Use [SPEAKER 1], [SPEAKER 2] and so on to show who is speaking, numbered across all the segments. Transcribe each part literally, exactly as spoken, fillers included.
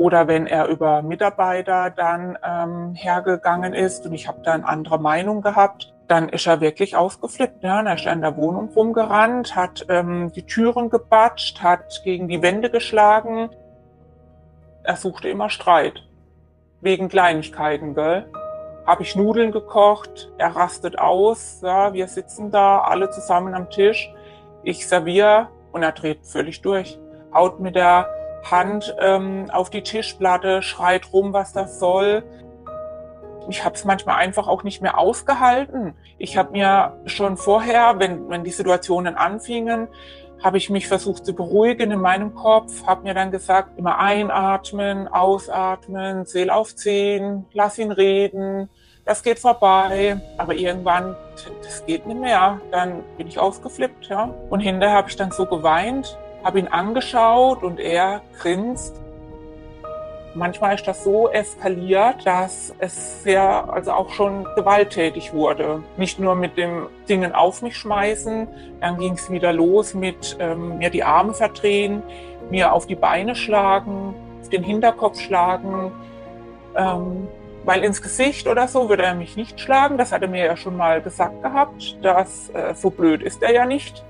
[SPEAKER 1] Oder wenn er über Mitarbeiter dann ähm, hergegangen ist und ich habe da eine andere Meinung gehabt, dann ist er wirklich ausgeflippt. Ja? Er ist in der Wohnung rumgerannt, hat ähm, die Türen gebatscht, hat gegen die Wände geschlagen. Er suchte immer Streit. Wegen Kleinigkeiten, gell? Habe ich Nudeln gekocht, er rastet aus, ja, wir sitzen da alle zusammen am Tisch. Ich serviere und er dreht völlig durch. Haut mit der Hand ähm, auf die Tischplatte, schreit rum, was das soll. Ich habe es manchmal einfach auch nicht mehr ausgehalten. Ich habe mir schon vorher, wenn, wenn die Situationen anfingen, habe ich mich versucht zu beruhigen in meinem Kopf, habe mir dann gesagt, immer einatmen, ausatmen, zähl auf zehn, lass ihn reden, das geht vorbei. Aber irgendwann, das geht nicht mehr, dann bin ich ausgeflippt. Ja. Und hinterher habe ich dann so geweint, habe ihn angeschaut und er grinst. Manchmal ist das so eskaliert, dass es sehr, also auch schon gewalttätig wurde. Nicht nur mit dem Dingen auf mich schmeißen, dann ging es wieder los mit ähm, mir die Arme verdrehen, mir auf die Beine schlagen, auf den Hinterkopf schlagen, ähm, weil ins Gesicht oder so würde er mich nicht schlagen. Das hat er mir ja schon mal gesagt gehabt, dass äh, so blöd ist er ja nicht.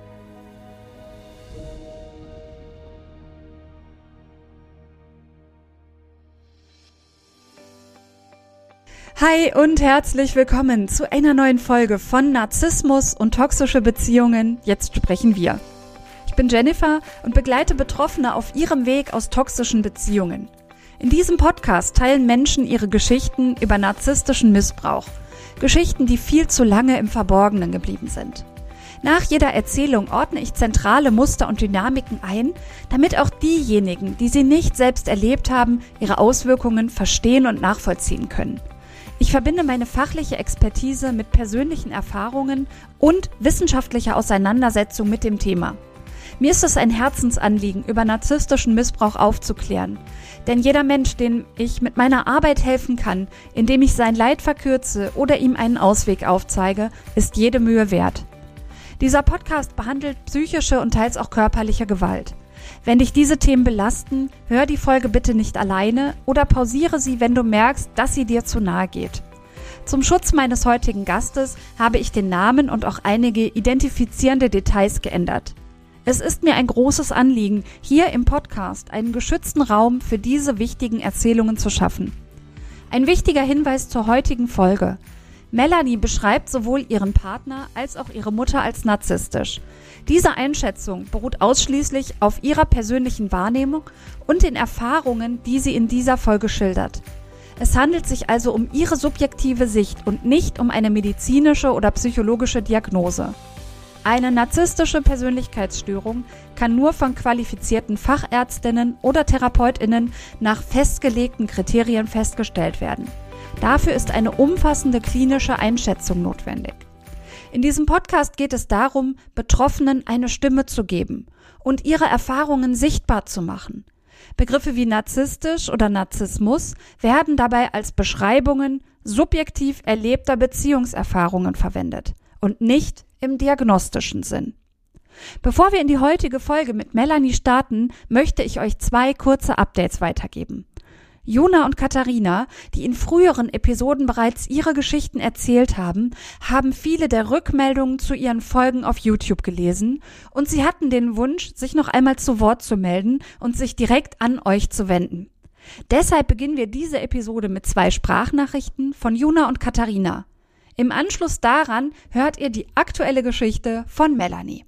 [SPEAKER 2] Hi und herzlich willkommen zu einer neuen Folge von Narzissmus und toxische Beziehungen. Jetzt sprechen wir. Ich bin Jennifer und begleite Betroffene auf ihrem Weg aus toxischen Beziehungen. In diesem Podcast teilen Menschen ihre Geschichten über narzisstischen Missbrauch. Geschichten, die viel zu lange im Verborgenen geblieben sind. Nach jeder Erzählung ordne ich zentrale Muster und Dynamiken ein, damit auch diejenigen, die sie nicht selbst erlebt haben, ihre Auswirkungen verstehen und nachvollziehen können. Ich verbinde meine fachliche Expertise mit persönlichen Erfahrungen und wissenschaftlicher Auseinandersetzung mit dem Thema. Mir ist es ein Herzensanliegen, über narzisstischen Missbrauch aufzuklären. Denn jeder Mensch, dem ich mit meiner Arbeit helfen kann, indem ich sein Leid verkürze oder ihm einen Ausweg aufzeige, ist jede Mühe wert. Dieser Podcast behandelt psychische und teils auch körperliche Gewalt. Wenn dich diese Themen belasten, hör die Folge bitte nicht alleine oder pausiere sie, wenn du merkst, dass sie dir zu nahe geht. Zum Schutz meines heutigen Gastes habe ich den Namen und auch einige identifizierende Details geändert. Es ist mir ein großes Anliegen, hier im Podcast einen geschützten Raum für diese wichtigen Erzählungen zu schaffen. Ein wichtiger Hinweis zur heutigen Folge. Melanie beschreibt sowohl ihren Partner als auch ihre Mutter als narzisstisch. Diese Einschätzung beruht ausschließlich auf ihrer persönlichen Wahrnehmung und den Erfahrungen, die sie in dieser Folge schildert. Es handelt sich also um ihre subjektive Sicht und nicht um eine medizinische oder psychologische Diagnose. Eine narzisstische Persönlichkeitsstörung kann nur von qualifizierten Fachärztinnen oder Therapeutinnen nach festgelegten Kriterien festgestellt werden. Dafür ist eine umfassende klinische Einschätzung notwendig. In diesem Podcast geht es darum, Betroffenen eine Stimme zu geben und ihre Erfahrungen sichtbar zu machen. Begriffe wie narzisstisch oder Narzissmus werden dabei als Beschreibungen subjektiv erlebter Beziehungserfahrungen verwendet und nicht im diagnostischen Sinn. Bevor wir in die heutige Folge mit Melanie starten, möchte ich euch zwei kurze Updates weitergeben. Juna und Katharina, die in früheren Episoden bereits ihre Geschichten erzählt haben, haben viele der Rückmeldungen zu ihren Folgen auf YouTube gelesen und sie hatten den Wunsch, sich noch einmal zu Wort zu melden und sich direkt an euch zu wenden. Deshalb beginnen wir diese Episode mit zwei Sprachnachrichten von Juna und Katharina. Im Anschluss daran hört ihr die aktuelle Geschichte von Melanie.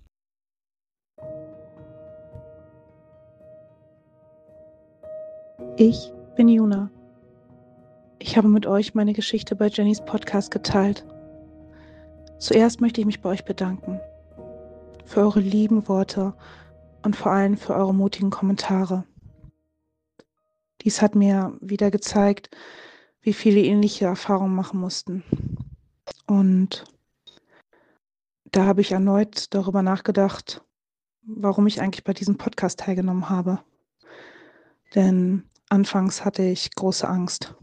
[SPEAKER 3] Ich bin Juna. Ich habe mit euch meine Geschichte bei Jennys Podcast geteilt. Zuerst möchte ich mich bei euch bedanken. Für eure lieben Worte und vor allem für eure mutigen Kommentare. Dies hat mir wieder gezeigt, wie viele ähnliche Erfahrungen machen mussten. Und da habe ich erneut darüber nachgedacht, warum ich eigentlich bei diesem Podcast teilgenommen habe. Denn anfangs hatte ich große Angst.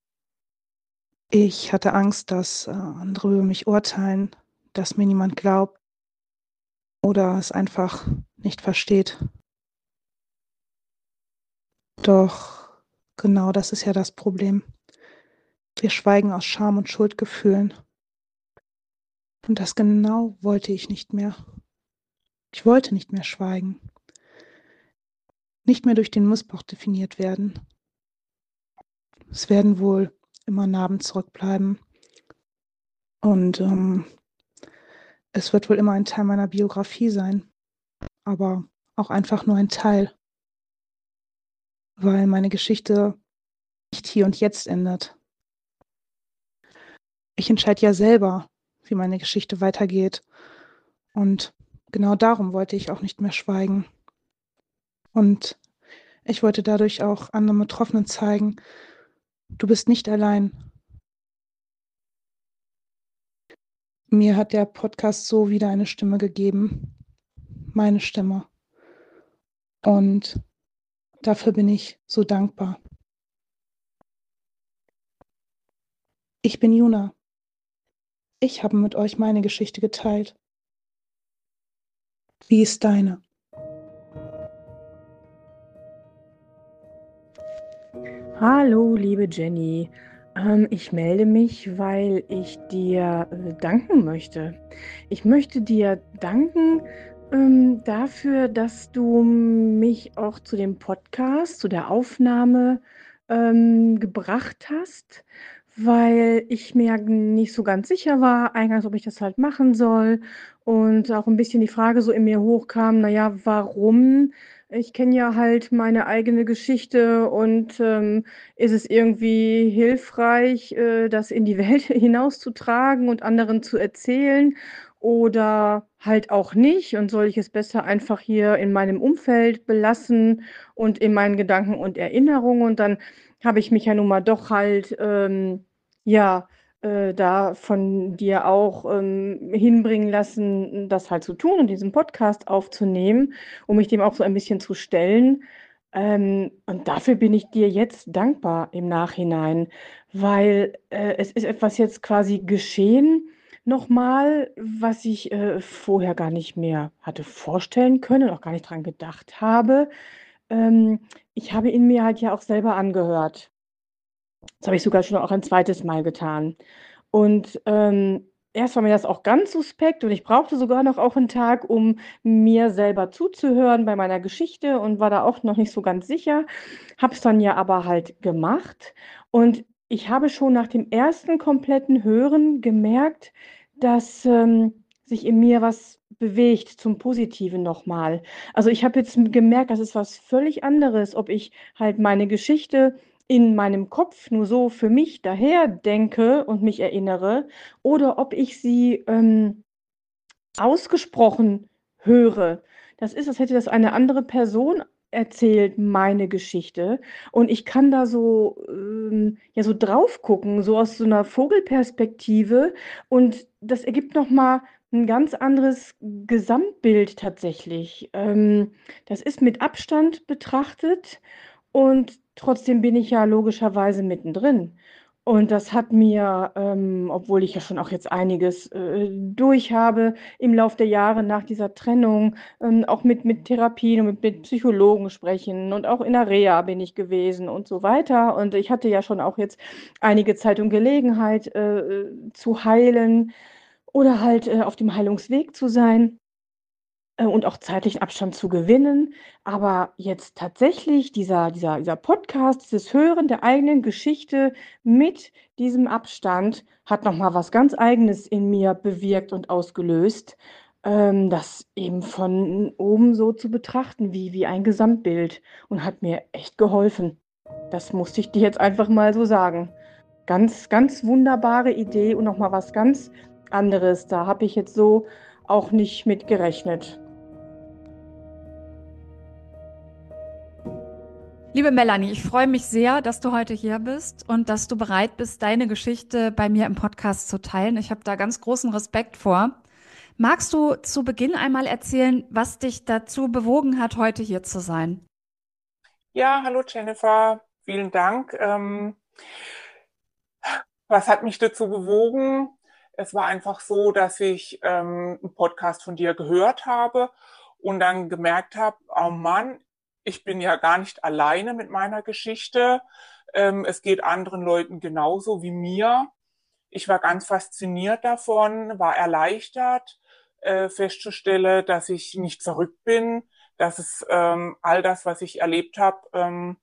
[SPEAKER 3] Ich hatte Angst, dass äh, andere über mich urteilen, dass mir niemand glaubt oder es einfach nicht versteht. Doch genau das ist ja das Problem. Wir schweigen aus Scham und Schuldgefühlen. Und das genau wollte ich nicht mehr. Ich wollte nicht mehr schweigen. Nicht mehr durch den Missbrauch definiert werden. Es werden wohl immer Narben zurückbleiben. Und ähm, es wird wohl immer ein Teil meiner Biografie sein. Aber auch einfach nur ein Teil. Weil meine Geschichte nicht hier und jetzt endet. Ich entscheide ja selber, wie meine Geschichte weitergeht. Und genau darum wollte ich auch nicht mehr schweigen. Und ich wollte dadurch auch anderen Betroffenen zeigen, du bist nicht allein. Mir hat der Podcast so wieder eine Stimme gegeben. Meine Stimme. Und dafür bin ich so dankbar. Ich bin Juna. Ich habe mit euch meine Geschichte geteilt. Wie ist deine?
[SPEAKER 4] Hallo, liebe Jenny. Ähm, ich melde mich, weil ich dir äh, danken möchte. Ich möchte dir danken ähm, dafür, dass du mich auch zu dem Podcast, zu der Aufnahme ähm, gebracht hast, weil ich mir nicht so ganz sicher war, eingangs, ob ich das halt machen soll und auch ein bisschen die Frage so in mir hochkam, naja, warum? Ich kenne ja halt meine eigene Geschichte und ähm, ist es irgendwie hilfreich, äh, das in die Welt hinauszutragen und anderen zu erzählen oder halt auch nicht? Und soll ich es besser einfach hier in meinem Umfeld belassen und in meinen Gedanken und Erinnerungen? Und dann habe ich mich ja nun mal doch halt, ähm, ja, äh, da von dir auch ähm, hinbringen lassen, das halt zu tun und diesen Podcast aufzunehmen, um mich dem auch so ein bisschen zu stellen. Ähm, und dafür bin ich dir jetzt dankbar im Nachhinein, weil äh, es ist etwas jetzt quasi geschehen, nochmal, was ich äh, vorher gar nicht mehr hatte vorstellen können, auch gar nicht dran gedacht habe. Ähm, ich habe ihn mir halt ja auch selber angehört. Das habe ich sogar schon auch ein zweites Mal getan. Und ähm, erst war mir das auch ganz suspekt und ich brauchte sogar noch auch einen Tag, um mir selber zuzuhören bei meiner Geschichte und war da auch noch nicht so ganz sicher. Habe es dann ja aber halt gemacht und ich habe schon nach dem ersten kompletten Hören gemerkt, dass ähm, sich in mir was bewegt zum Positiven nochmal. Also ich habe jetzt gemerkt, das ist was völlig anderes, ob ich halt meine Geschichte in meinem Kopf nur so für mich daher denke und mich erinnere oder ob ich sie ähm, ausgesprochen höre. Das ist, als hätte das eine andere Person erzählt, meine Geschichte. Und ich kann da so, ähm, ja, so drauf gucken, so aus so einer Vogelperspektive. Und das ergibt nochmal ein ganz anderes Gesamtbild tatsächlich. Ähm, das ist mit Abstand betrachtet und trotzdem bin ich ja logischerweise mittendrin. Und das hat mir, ähm, obwohl ich ja schon auch jetzt einiges äh, durch habe im Lauf der Jahre nach dieser Trennung, ähm, auch mit, mit Therapien und mit, mit Psychologen sprechen und auch in der Reha bin ich gewesen und so weiter. Und ich hatte ja schon auch jetzt einige Zeit und Gelegenheit äh, zu heilen oder halt äh, auf dem Heilungsweg zu sein äh, und auch zeitlichen Abstand zu gewinnen. Aber jetzt tatsächlich dieser, dieser, dieser Podcast, dieses Hören der eigenen Geschichte mit diesem Abstand hat nochmal was ganz Eigenes in mir bewirkt und ausgelöst, ähm, das eben von oben so zu betrachten wie, wie ein Gesamtbild und hat mir echt geholfen. Das musste ich dir jetzt einfach mal so sagen. Ganz, ganz wunderbare Idee und nochmal was ganz anderes. Da habe ich jetzt so auch nicht mit gerechnet.
[SPEAKER 2] Liebe Melanie, ich freue mich sehr, dass du heute hier bist und dass du bereit bist, deine Geschichte bei mir im Podcast zu teilen. Ich habe da ganz großen Respekt vor. Magst du zu Beginn einmal erzählen, was dich dazu bewogen hat, heute hier zu sein?
[SPEAKER 1] Ja, hallo Jennifer, vielen Dank. Ähm, was hat mich dazu bewogen? Es war einfach so, dass ich ähm, einen Podcast von dir gehört habe und dann gemerkt habe, oh Mann, ich bin ja gar nicht alleine mit meiner Geschichte. Ähm, es geht anderen Leuten genauso wie mir. Ich war ganz fasziniert davon, war erleichtert, äh, festzustellen, dass ich nicht verrückt bin, dass es ähm, all das, was ich erlebt habe, ähm,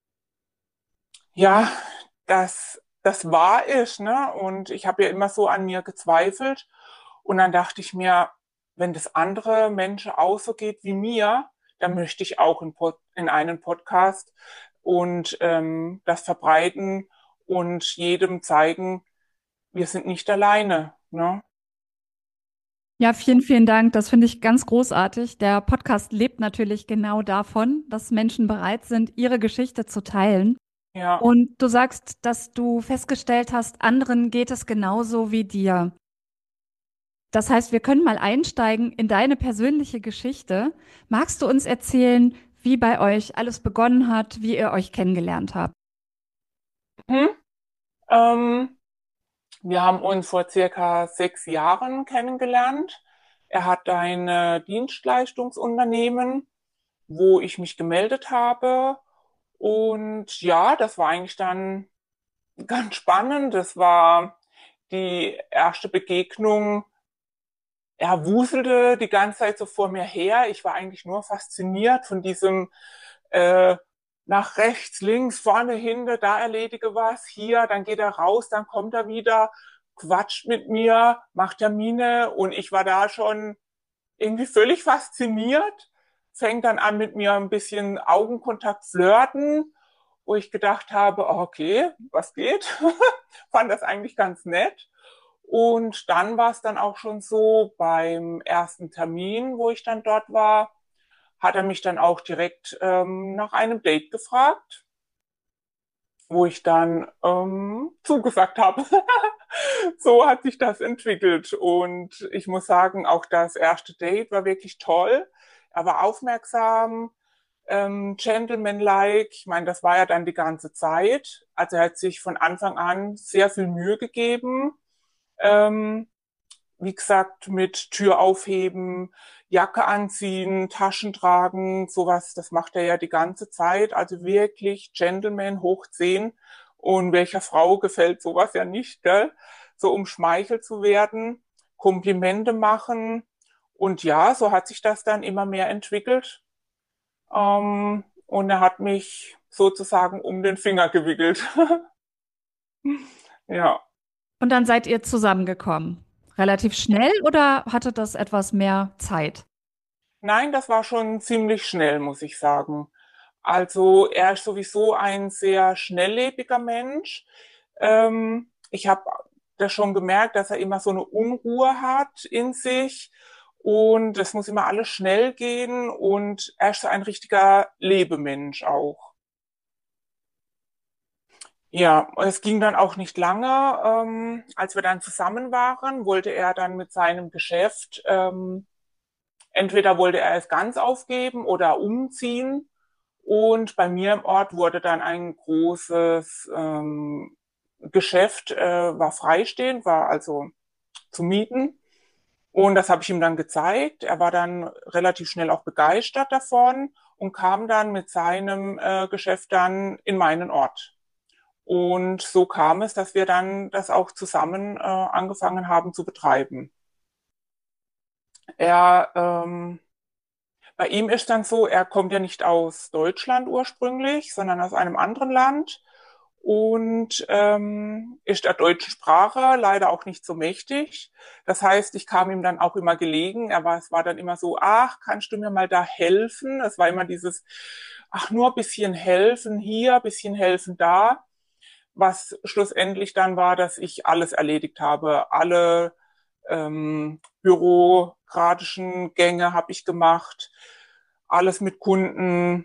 [SPEAKER 1] ja, dass das wahr ist, ne? Und ich habe ja immer so an mir gezweifelt. Und dann dachte ich mir, wenn das andere Menschen auch so geht wie mir, dann möchte ich auch in, Pod in einen Podcast und ähm, das verbreiten und jedem zeigen, wir sind nicht alleine, ne?
[SPEAKER 2] Ja, vielen, vielen Dank. Das finde ich ganz großartig. Der Podcast lebt natürlich genau davon, dass Menschen bereit sind, ihre Geschichte zu teilen.
[SPEAKER 1] Ja.
[SPEAKER 2] Und du sagst, dass du festgestellt hast, anderen geht es genauso wie dir. Das heißt, wir können mal einsteigen in deine persönliche Geschichte. Magst du uns erzählen, wie bei euch alles begonnen hat, wie ihr euch kennengelernt habt?
[SPEAKER 1] Hm? Ähm, Wir haben uns vor circa sechs Jahren kennengelernt. Er hat ein äh, Dienstleistungsunternehmen, wo ich mich gemeldet habe. Und ja, das war eigentlich dann ganz spannend. Das war die erste Begegnung. Er wuselte die ganze Zeit so vor mir her. Ich war eigentlich nur fasziniert von diesem äh, nach rechts, links, vorne, hinten, da erledige was, hier, dann geht er raus, dann kommt er wieder, quatscht mit mir, macht Termine und ich war da schon irgendwie völlig fasziniert, fängt dann an mit mir ein bisschen Augenkontakt flirten, wo ich gedacht habe, okay, was geht? Fand das eigentlich ganz nett. Und dann war es dann auch schon so beim ersten Termin, wo ich dann dort war, hat er mich dann auch direkt ähm, nach einem Date gefragt, wo ich dann ähm, zugesagt habe. So hat sich das entwickelt. Und ich muss sagen, auch das erste Date war wirklich toll. Er war aufmerksam, ähm, gentlemanlike. Ich meine, das war ja dann die ganze Zeit. Also er hat sich von Anfang an sehr viel Mühe gegeben. Ähm, wie gesagt, mit Tür aufheben, Jacke anziehen, Taschen tragen, sowas, das macht er ja die ganze Zeit. Also wirklich Gentleman hoch zehn. Und welcher Frau gefällt sowas ja nicht, gell? So umschmeichelt zu werden, Komplimente machen. Und ja, so hat sich das dann immer mehr entwickelt. Ähm, und er hat mich sozusagen um den Finger gewickelt. Ja.
[SPEAKER 2] Und dann seid ihr zusammengekommen. Relativ schnell oder hatte das etwas mehr Zeit?
[SPEAKER 1] Nein, das war schon ziemlich schnell, muss ich sagen. Also er ist sowieso ein sehr schnelllebiger Mensch. Ähm, ich habe das schon gemerkt, dass er immer so eine Unruhe hat in sich und es muss immer alles schnell gehen und er ist so ein richtiger Lebemensch auch. Ja, es ging dann auch nicht lange. Ähm, als wir dann zusammen waren, wollte er dann mit seinem Geschäft, ähm, entweder wollte er es ganz aufgeben oder umziehen. Und bei mir im Ort wurde dann ein großes ähm, Geschäft, äh, war freistehend, war also zu mieten. Und das habe ich ihm dann gezeigt. Er war dann relativ schnell auch begeistert davon und kam dann mit seinem äh, Geschäft dann in meinen Ort. Und so kam es, dass wir dann das auch zusammen äh, angefangen haben zu betreiben. Er ähm, Bei ihm ist dann so, er kommt ja nicht aus Deutschland ursprünglich, sondern aus einem anderen Land und ähm, ist der deutschen Sprache leider auch nicht so mächtig. Das heißt, ich kam ihm dann auch immer gelegen. Er war, es war dann immer so, ach, kannst du mir mal da helfen? Es war immer dieses, ach, nur ein bisschen helfen hier, ein bisschen helfen da. Was schlussendlich dann war, dass ich alles erledigt habe. Alle ähm, bürokratischen Gänge habe ich gemacht, alles mit Kunden,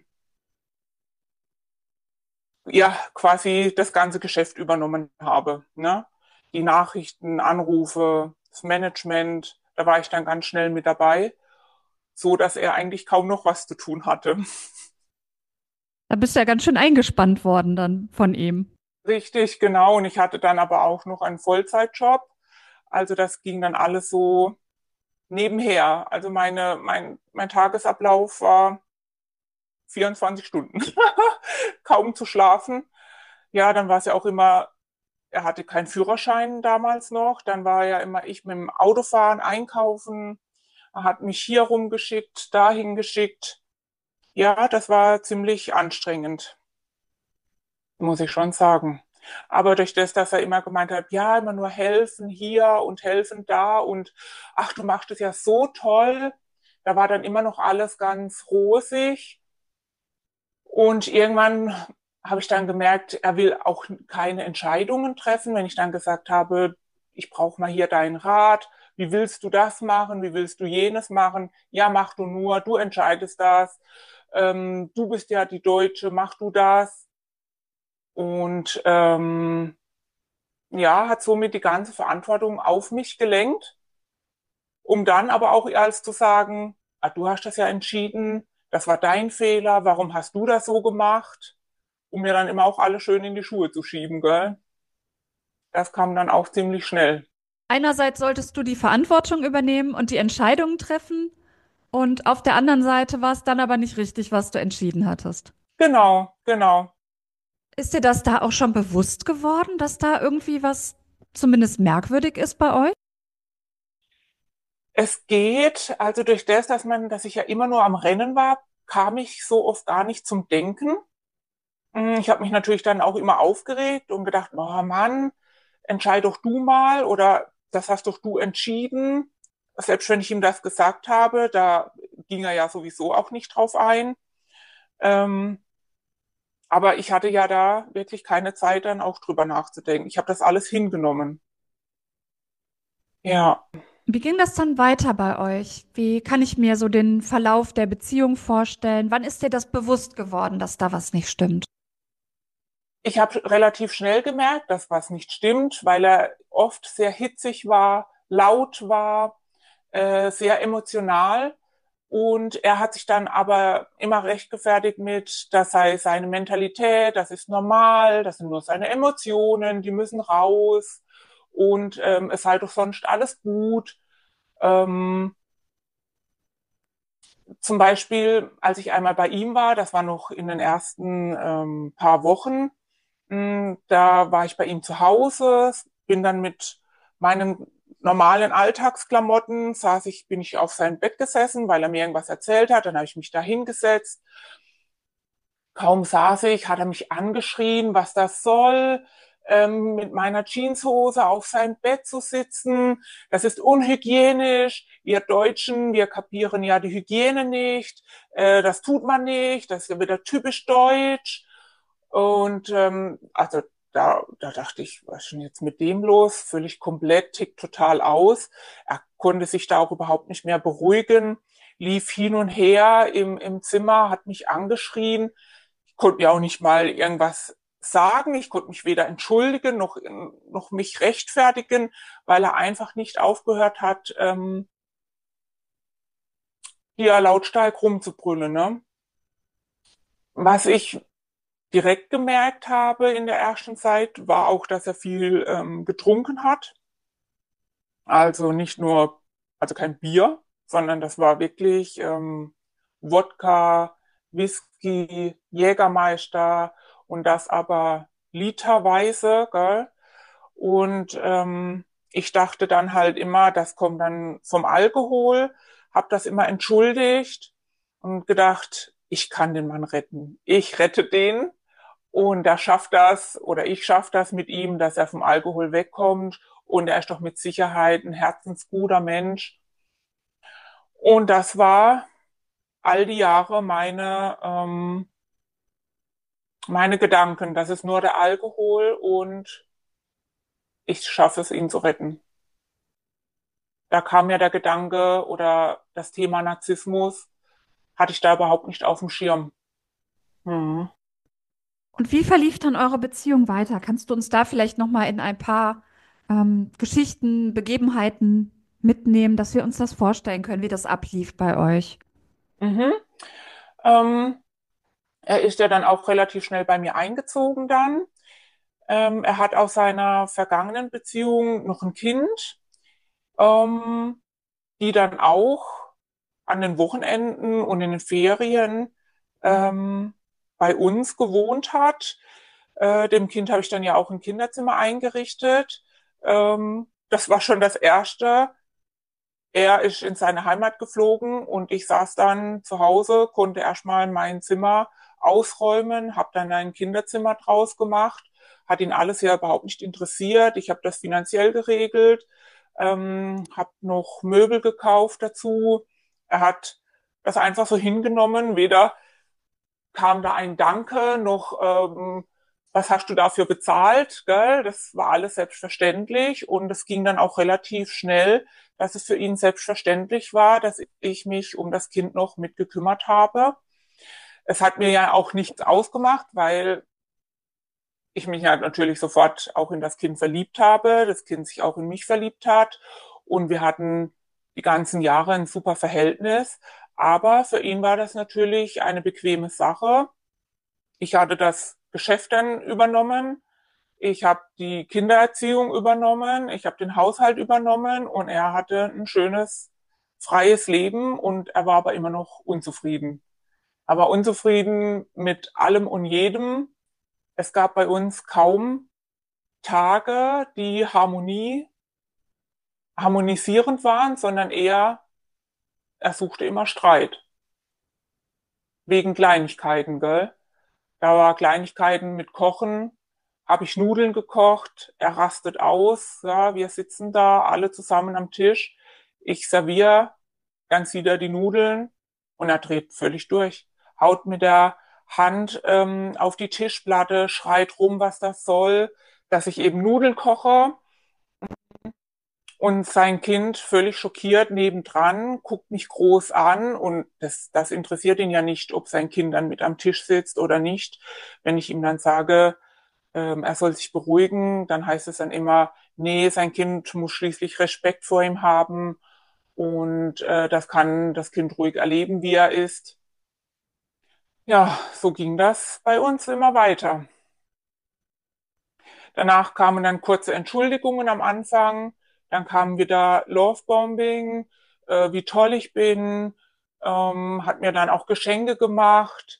[SPEAKER 1] ja, quasi das ganze Geschäft übernommen habe. Ne? Die Nachrichten, Anrufe, das Management, da war ich dann ganz schnell mit dabei, so dass er eigentlich kaum noch was zu tun hatte.
[SPEAKER 2] Da bist du ja ganz schön eingespannt worden dann von ihm.
[SPEAKER 1] Richtig, genau. Und ich hatte dann aber auch noch einen Vollzeitjob. Also das ging dann alles so nebenher. Also meine, mein, mein Tagesablauf war vierundzwanzig Stunden, kaum zu schlafen. Ja, dann war es ja auch immer, er hatte keinen Führerschein damals noch, dann war ja immer ich mit dem Autofahren einkaufen, er hat mich hier rumgeschickt, dahin geschickt. Ja, das war ziemlich anstrengend, muss ich schon sagen. Aber durch das, dass er immer gemeint hat, ja, immer nur helfen hier und helfen da und ach, du machst es ja so toll, da war dann immer noch alles ganz rosig. Und irgendwann habe ich dann gemerkt, er will auch keine Entscheidungen treffen, wenn ich dann gesagt habe, ich brauche mal hier deinen Rat. Wie willst du das machen? Wie willst du jenes machen? Ja, mach du nur, du entscheidest das. Ähm, du bist ja die Deutsche, mach du das. Und ähm, ja, hat somit die ganze Verantwortung auf mich gelenkt, um dann aber auch als zu sagen, ah, du hast das ja entschieden, das war dein Fehler, warum hast du das so gemacht? Um mir dann immer auch alle schön in die Schuhe zu schieben, gell? Das kam dann auch ziemlich schnell.
[SPEAKER 2] Einerseits solltest du die Verantwortung übernehmen und die Entscheidungen treffen. Und auf der anderen Seite war es dann aber nicht richtig, was du entschieden hattest.
[SPEAKER 1] Genau, genau.
[SPEAKER 2] Ist dir das da auch schon bewusst geworden, dass da irgendwie was zumindest merkwürdig ist bei euch?
[SPEAKER 1] Es geht, also durch das, dass man, dass ich ja immer nur am Rennen war, kam ich so oft gar nicht zum Denken. Hm, Ich habe mich natürlich dann auch immer aufgeregt und gedacht, oh Mann, entscheid doch du mal oder das hast doch du entschieden. Selbst wenn ich ihm das gesagt habe, da ging er ja sowieso auch nicht drauf ein. Ähm, aber ich hatte ja da wirklich keine Zeit, dann auch drüber nachzudenken. Ich habe das alles hingenommen. Ja,
[SPEAKER 2] Wie ging das dann weiter bei euch? Wie kann ich mir so den Verlauf der Beziehung vorstellen? Wann ist dir das bewusst geworden, dass da was nicht stimmt?
[SPEAKER 1] ich habe relativ schnell gemerkt, dass was nicht stimmt, weil er oft sehr hitzig war, laut war, äh, sehr emotional. Und er hat sich dann aber immer rechtfertigt mit, das sei seine Mentalität, das ist normal, das sind nur seine Emotionen, die müssen raus und ähm, es sei doch sonst alles gut. Ähm, Zum Beispiel, als ich einmal bei ihm war, das war noch in den ersten ähm, paar Wochen, mh, da war ich bei ihm zu Hause, bin dann mit meinen normalen Alltagsklamotten, saß ich, bin ich auf sein Bett gesessen, weil er mir irgendwas erzählt hat, dann habe ich mich da hingesetzt. Kaum saß ich, hat er mich angeschrien, was das soll, ähm, mit meiner Jeanshose auf sein Bett zu sitzen. Das ist unhygienisch. Wir Deutschen, wir kapieren ja die Hygiene nicht. Äh, das tut man nicht. Das ist ja wieder typisch deutsch. Und ähm, also da, da dachte ich, was ist denn jetzt mit dem los? Völlig komplett, tickt total aus. Er konnte sich da auch überhaupt nicht mehr beruhigen, lief hin und her im, im Zimmer, hat mich angeschrien. Ich konnte mir auch nicht mal irgendwas sagen. Ich konnte mich weder entschuldigen noch, noch mich rechtfertigen, weil er einfach nicht aufgehört hat, ähm, hier lautstark rumzubrüllen. Ne? Was ich direkt gemerkt habe in der ersten Zeit, war auch, dass er viel ähm, getrunken hat. Also nicht nur, also kein Bier, sondern das war wirklich ähm, Wodka, Whisky, Jägermeister und das aber literweise, gell? Und ähm, ich dachte dann halt immer, das kommt dann vom Alkohol, habe das immer entschuldigt und gedacht, ich kann den Mann retten. Ich rette den und er schafft das oder ich schaffe das mit ihm, dass er vom Alkohol wegkommt und er ist doch mit Sicherheit ein herzensguter Mensch. Und das war all die Jahre meine, ähm, meine Gedanken. Das ist nur der Alkohol und ich schaffe es, ihn zu retten. Da kam ja der Gedanke oder das Thema Narzissmus, hatte ich da überhaupt nicht auf dem Schirm. Hm.
[SPEAKER 2] Und wie verlief dann eure Beziehung weiter? Kannst du uns da vielleicht noch mal in ein paar ähm, Geschichten, Begebenheiten mitnehmen, dass wir uns das vorstellen können, wie das ablief bei euch?
[SPEAKER 1] Mhm. Ähm, Er ist ja dann auch relativ schnell bei mir eingezogen dann. Ähm, er hat aus seiner vergangenen Beziehung noch ein Kind, ähm, die dann auch an den Wochenenden und in den Ferien ähm, bei uns gewohnt hat. Äh, dem Kind habe ich dann ja auch ein Kinderzimmer eingerichtet. Ähm, das war schon das Erste. Er ist in seine Heimat geflogen und ich saß dann zu Hause, konnte erstmal mein Zimmer ausräumen, habe dann ein Kinderzimmer draus gemacht, hat ihn alles ja überhaupt nicht interessiert. Ich habe das finanziell geregelt, ähm, habe noch Möbel gekauft dazu. Er hat das einfach so hingenommen, weder kam da ein Danke noch, ähm, was hast du dafür bezahlt, gell? Das war alles selbstverständlich und es ging dann auch relativ schnell, dass es für ihn selbstverständlich war, dass ich mich um das Kind noch mitgekümmert habe. Es hat mir ja auch nichts ausgemacht, weil ich mich ja natürlich sofort auch in das Kind verliebt habe, das Kind sich auch in mich verliebt hat und wir hatten die ganzen Jahre ein super Verhältnis. Aber für ihn war das natürlich eine bequeme Sache. Ich hatte das Geschäft dann übernommen. Ich habe die Kindererziehung übernommen. Ich habe den Haushalt übernommen und er hatte ein schönes, freies Leben und er war aber immer noch unzufrieden. Aber unzufrieden mit allem und jedem. Es gab bei uns kaum Tage, die Harmonie, harmonisierend waren, sondern eher, er suchte immer Streit. Wegen Kleinigkeiten, gell? Da war Kleinigkeiten mit Kochen, habe ich Nudeln gekocht, er rastet aus, ja, wir sitzen da alle zusammen am Tisch, ich serviere ganz wieder die Nudeln und er dreht völlig durch, haut mit der Hand ähm, auf die Tischplatte, schreit rum, was das soll, dass ich eben Nudeln koche und sein Kind völlig schockiert nebendran, guckt mich groß an und das, das interessiert ihn ja nicht, ob sein Kind dann mit am Tisch sitzt oder nicht. Wenn ich ihm dann sage, ähm, er soll sich beruhigen, dann heißt es dann immer, nee, sein Kind muss schließlich Respekt vor ihm haben und äh, das kann das Kind ruhig erleben, wie er ist. Ja, so ging das bei uns immer weiter. Danach kamen dann kurze Entschuldigungen am Anfang, dann kam wieder Lovebombing, äh, wie toll ich bin, ähm, hat mir dann auch Geschenke gemacht,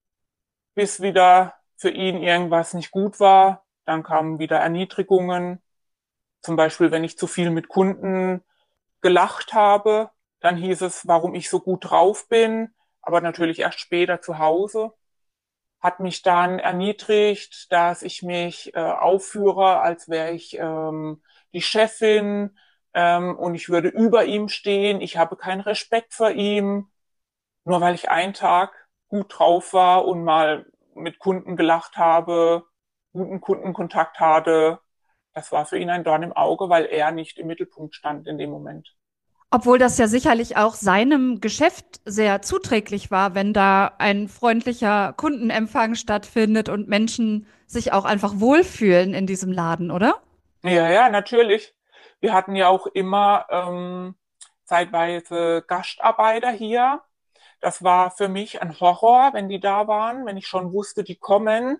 [SPEAKER 1] bis wieder für ihn irgendwas nicht gut war. Dann kamen wieder Erniedrigungen, zum Beispiel wenn ich zu viel mit Kunden gelacht habe, dann hieß es, warum ich so gut drauf bin, aber natürlich erst später zu Hause. Hat mich dann erniedrigt, dass ich mich äh, aufführe, als wäre ich ähm, die Chefin ähm, und ich würde über ihm stehen. Ich habe keinen Respekt vor ihm, nur weil ich einen Tag gut drauf war und mal mit Kunden gelacht habe, guten Kundenkontakt hatte. Das war für ihn ein Dorn im Auge, weil er nicht im Mittelpunkt stand in dem Moment.
[SPEAKER 2] Obwohl das ja sicherlich auch seinem Geschäft sehr zuträglich war, wenn da ein freundlicher Kundenempfang stattfindet und Menschen sich auch einfach wohlfühlen in diesem Laden, oder?
[SPEAKER 1] Ja, ja, natürlich. Wir hatten ja auch immer ähm, zeitweise Gastarbeiter hier. Das war für mich ein Horror, wenn die da waren, wenn ich schon wusste, die kommen,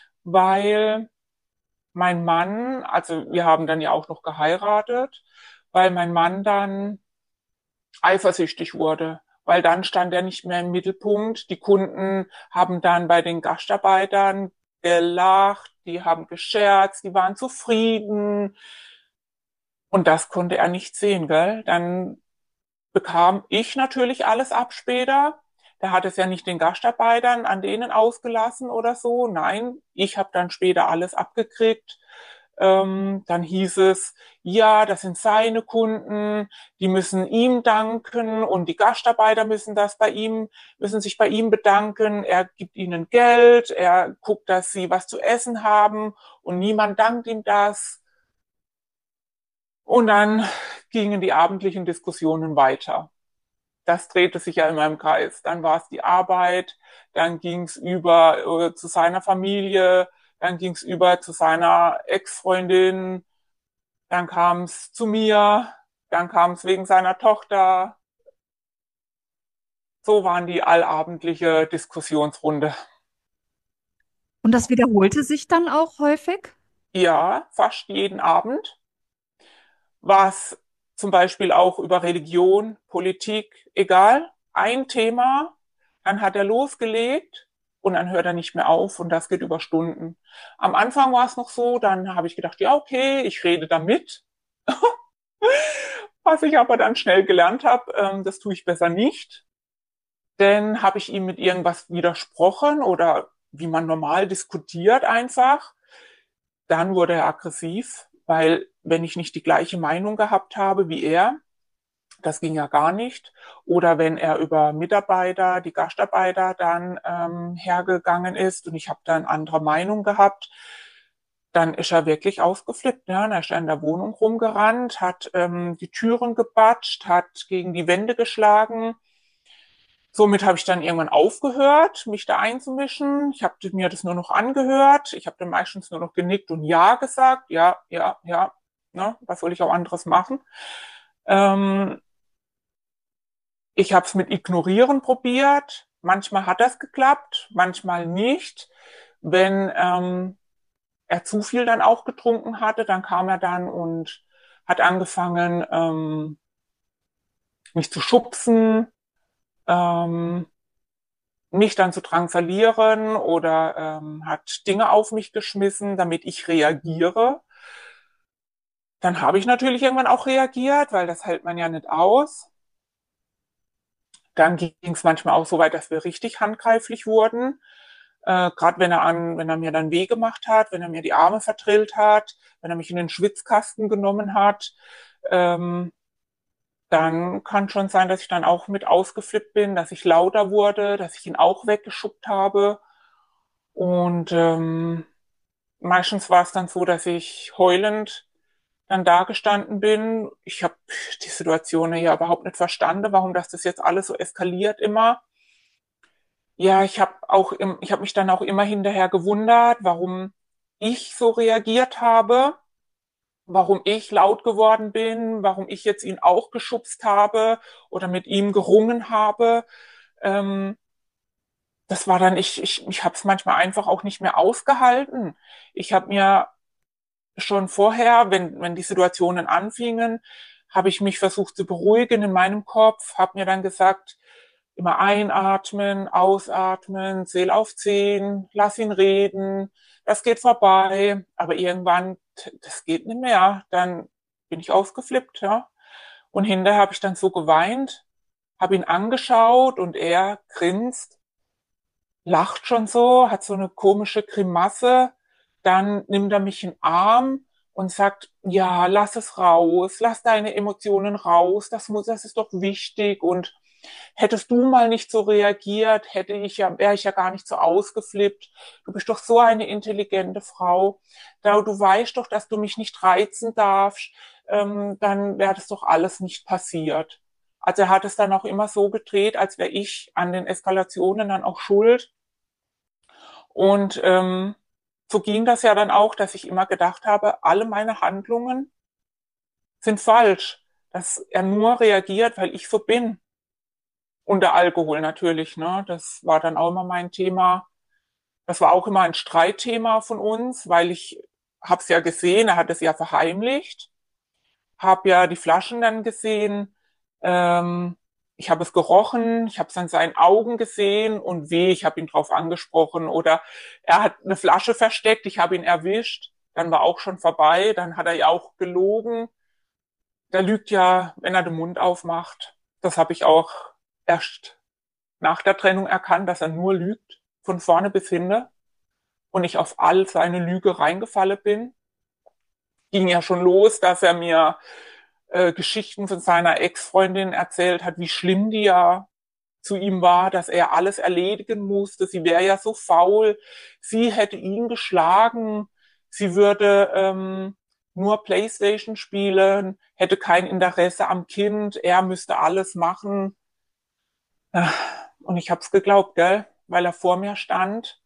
[SPEAKER 1] weil mein Mann, also wir haben dann ja auch noch geheiratet, weil mein Mann dann eifersüchtig wurde, weil dann stand er nicht mehr im Mittelpunkt. Die Kunden haben dann bei den Gastarbeitern gelacht, die haben gescherzt, die waren zufrieden. Und das konnte er nicht sehen, gell? Dann bekam ich natürlich alles ab später. Der hat es ja nicht den Gastarbeitern an denen ausgelassen oder so. Nein, ich habe dann später alles abgekriegt. Ähm, dann hieß es, ja, das sind seine Kunden, die müssen ihm danken und die Gastarbeiter müssen das bei ihm, müssen sich bei ihm bedanken. Er gibt ihnen Geld, er guckt, dass sie was zu essen haben und niemand dankt ihm das. Und dann gingen die abendlichen Diskussionen weiter. Das drehte sich ja immer im Kreis. Dann war es die Arbeit, dann ging es über äh, zu seiner Familie, dann ging es über zu seiner Ex-Freundin, dann kam es zu mir, dann kam es wegen seiner Tochter. So waren die allabendliche Diskussionsrunde.
[SPEAKER 2] Und das wiederholte sich dann auch häufig?
[SPEAKER 1] Ja, fast jeden Abend. Was zum Beispiel auch über Religion, Politik, egal, ein Thema, Dann hat er losgelegt und dann hört er nicht mehr auf und das geht über Stunden. Am Anfang war es noch so, dann habe ich gedacht, ja okay, ich rede da mit. Was ich aber dann schnell gelernt habe, ähm, das tue ich besser nicht. Dann habe ich ihm mit irgendwas widersprochen oder wie man normal diskutiert einfach. Dann wurde er aggressiv, weil wenn ich nicht die gleiche Meinung gehabt habe wie er, das ging ja gar nicht. Oder wenn er über Mitarbeiter, die Gastarbeiter dann ähm, hergegangen ist und ich habe dann andere Meinung gehabt, dann ist er wirklich ausgeflippt. Ja? Dann ist er in der Wohnung rumgerannt, hat ähm, die Türen gebatscht, hat gegen die Wände geschlagen. Somit habe ich dann irgendwann aufgehört, mich da einzumischen. Ich habe mir das nur noch angehört. Ich habe dann meistens nur noch genickt und Ja gesagt. Ja, ja, ja. Ne? Was soll ich auch anderes machen? Ähm, ich habe es mit Ignorieren probiert. Manchmal hat das geklappt, manchmal nicht. Wenn ähm, er zu viel dann auch getrunken hatte, dann kam er dann und hat angefangen, ähm, mich zu schubsen, ähm, mich dann zu drangsalieren oder ähm, hat Dinge auf mich geschmissen, damit ich reagiere. Dann habe ich natürlich irgendwann auch reagiert, weil das hält man ja nicht aus. Dann ging es manchmal auch so weit, dass wir richtig handgreiflich wurden. Äh, Gerade wenn er an, wenn er mir dann weh gemacht hat, wenn er mir die Arme verdrillt hat, wenn er mich in den Schwitzkasten genommen hat, ähm, dann kann schon sein, dass ich dann auch mit ausgeflippt bin, dass ich lauter wurde, dass ich ihn auch weggeschubbt habe. Und ähm, meistens war es dann so, dass ich heulend dann da gestanden bin. Ich habe die Situation ja überhaupt nicht verstanden, warum das das jetzt alles so eskaliert immer. Ja, ich habe auch, im, ich habe mich dann auch immer hinterher gewundert, warum ich so reagiert habe, warum ich laut geworden bin, warum ich jetzt ihn auch geschubst habe oder mit ihm gerungen habe. Ähm, das war dann, ich, ich, ich habe es manchmal einfach auch nicht mehr ausgehalten. Ich habe mir schon vorher, wenn, wenn die Situationen anfingen, habe ich mich versucht zu beruhigen in meinem Kopf, habe mir dann gesagt, immer einatmen, ausatmen, zähl auf zehn, lass ihn reden, das geht vorbei. Aber irgendwann, das geht nicht mehr. Dann bin ich ausgeflippt, ja. Und hinterher habe ich dann so geweint, habe ihn angeschaut und er grinst, lacht schon so, hat so eine komische Grimasse. Dann nimmt er mich in den Arm und sagt, ja, lass es raus, lass deine Emotionen raus, das muss, das ist doch wichtig. Und hättest du mal nicht so reagiert, hätte ich ja, wäre ich ja gar nicht so ausgeflippt. Du bist doch so eine intelligente Frau. Da du weißt doch, dass du mich nicht reizen darfst, ähm, dann wäre das doch alles nicht passiert. Also er hat es dann auch immer so gedreht, als wäre ich an den Eskalationen dann auch schuld. Und ähm, so ging das ja dann auch, dass ich immer gedacht habe, alle meine Handlungen sind falsch. Dass er nur reagiert, weil ich so bin. Und der Alkohol natürlich, ne? Das war dann auch immer mein Thema. Das war auch immer ein Streitthema von uns, weil ich habe es ja gesehen, er hat es ja verheimlicht, habe ja die Flaschen dann gesehen, ähm, ich habe es gerochen, ich habe es an seinen Augen gesehen und weh, ich habe ihn drauf angesprochen oder er hat eine Flasche versteckt, ich habe ihn erwischt, dann war auch schon vorbei, dann hat er ja auch gelogen. Der lügt ja, wenn er den Mund aufmacht. Das habe ich auch erst nach der Trennung erkannt, dass er nur lügt, von vorne bis hinten und ich auf all seine Lüge reingefallen bin. Ging ja schon los, dass er mir äh, Geschichten von seiner Ex-Freundin erzählt hat, wie schlimm die ja zu ihm war, dass er alles erledigen musste. Sie wäre ja so faul. Sie hätte ihn geschlagen. Sie würde ähm, nur Playstation spielen, hätte kein Interesse am Kind. Er müsste alles machen. Und ich hab's geglaubt, gell? Weil er vor mir stand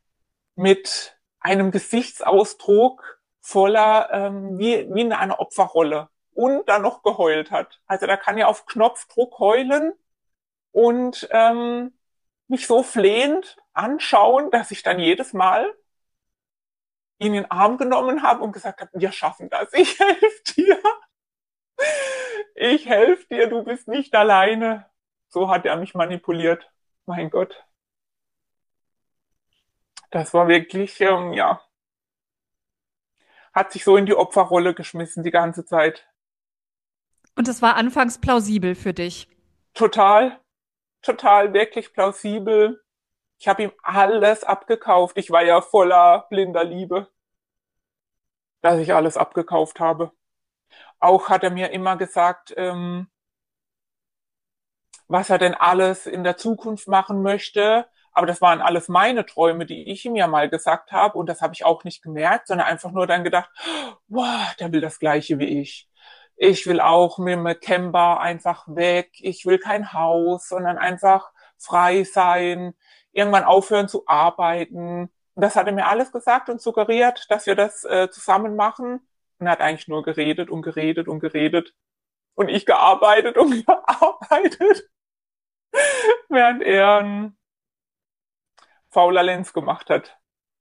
[SPEAKER 1] mit einem Gesichtsausdruck voller, ähm, wie, wie in einer Opferrolle und dann noch geheult hat. Also da kann ja auf Knopfdruck heulen und ähm, mich so flehend anschauen, dass ich dann jedes Mal ihn in den Arm genommen habe und gesagt habe, wir schaffen das, ich helfe dir. Ich helfe dir, du bist nicht alleine. So hat er mich manipuliert. mein Gott. Das war wirklich, ähm, ja, hat sich so in die Opferrolle geschmissen die ganze Zeit.
[SPEAKER 2] Und es war anfangs plausibel für dich.
[SPEAKER 1] Total, total, wirklich plausibel. Ich habe ihm alles abgekauft. Ich war ja voller blinder Liebe, dass ich alles abgekauft habe. Auch hat er mir immer gesagt, ähm, was er denn alles in der Zukunft machen möchte. Aber das waren alles meine Träume, die ich ihm ja mal gesagt habe. Und das habe ich auch nicht gemerkt, sondern einfach nur dann gedacht, wow, der will das Gleiche wie ich. Ich will auch mit dem Camper einfach weg. Ich will kein Haus, sondern einfach frei sein, irgendwann aufhören zu arbeiten. Und das hat er mir alles gesagt und suggeriert, dass wir das äh, zusammen machen. Und er hat eigentlich nur geredet und geredet und geredet. Und ich gearbeitet und gearbeitet, während er ein fauler Lenz gemacht hat.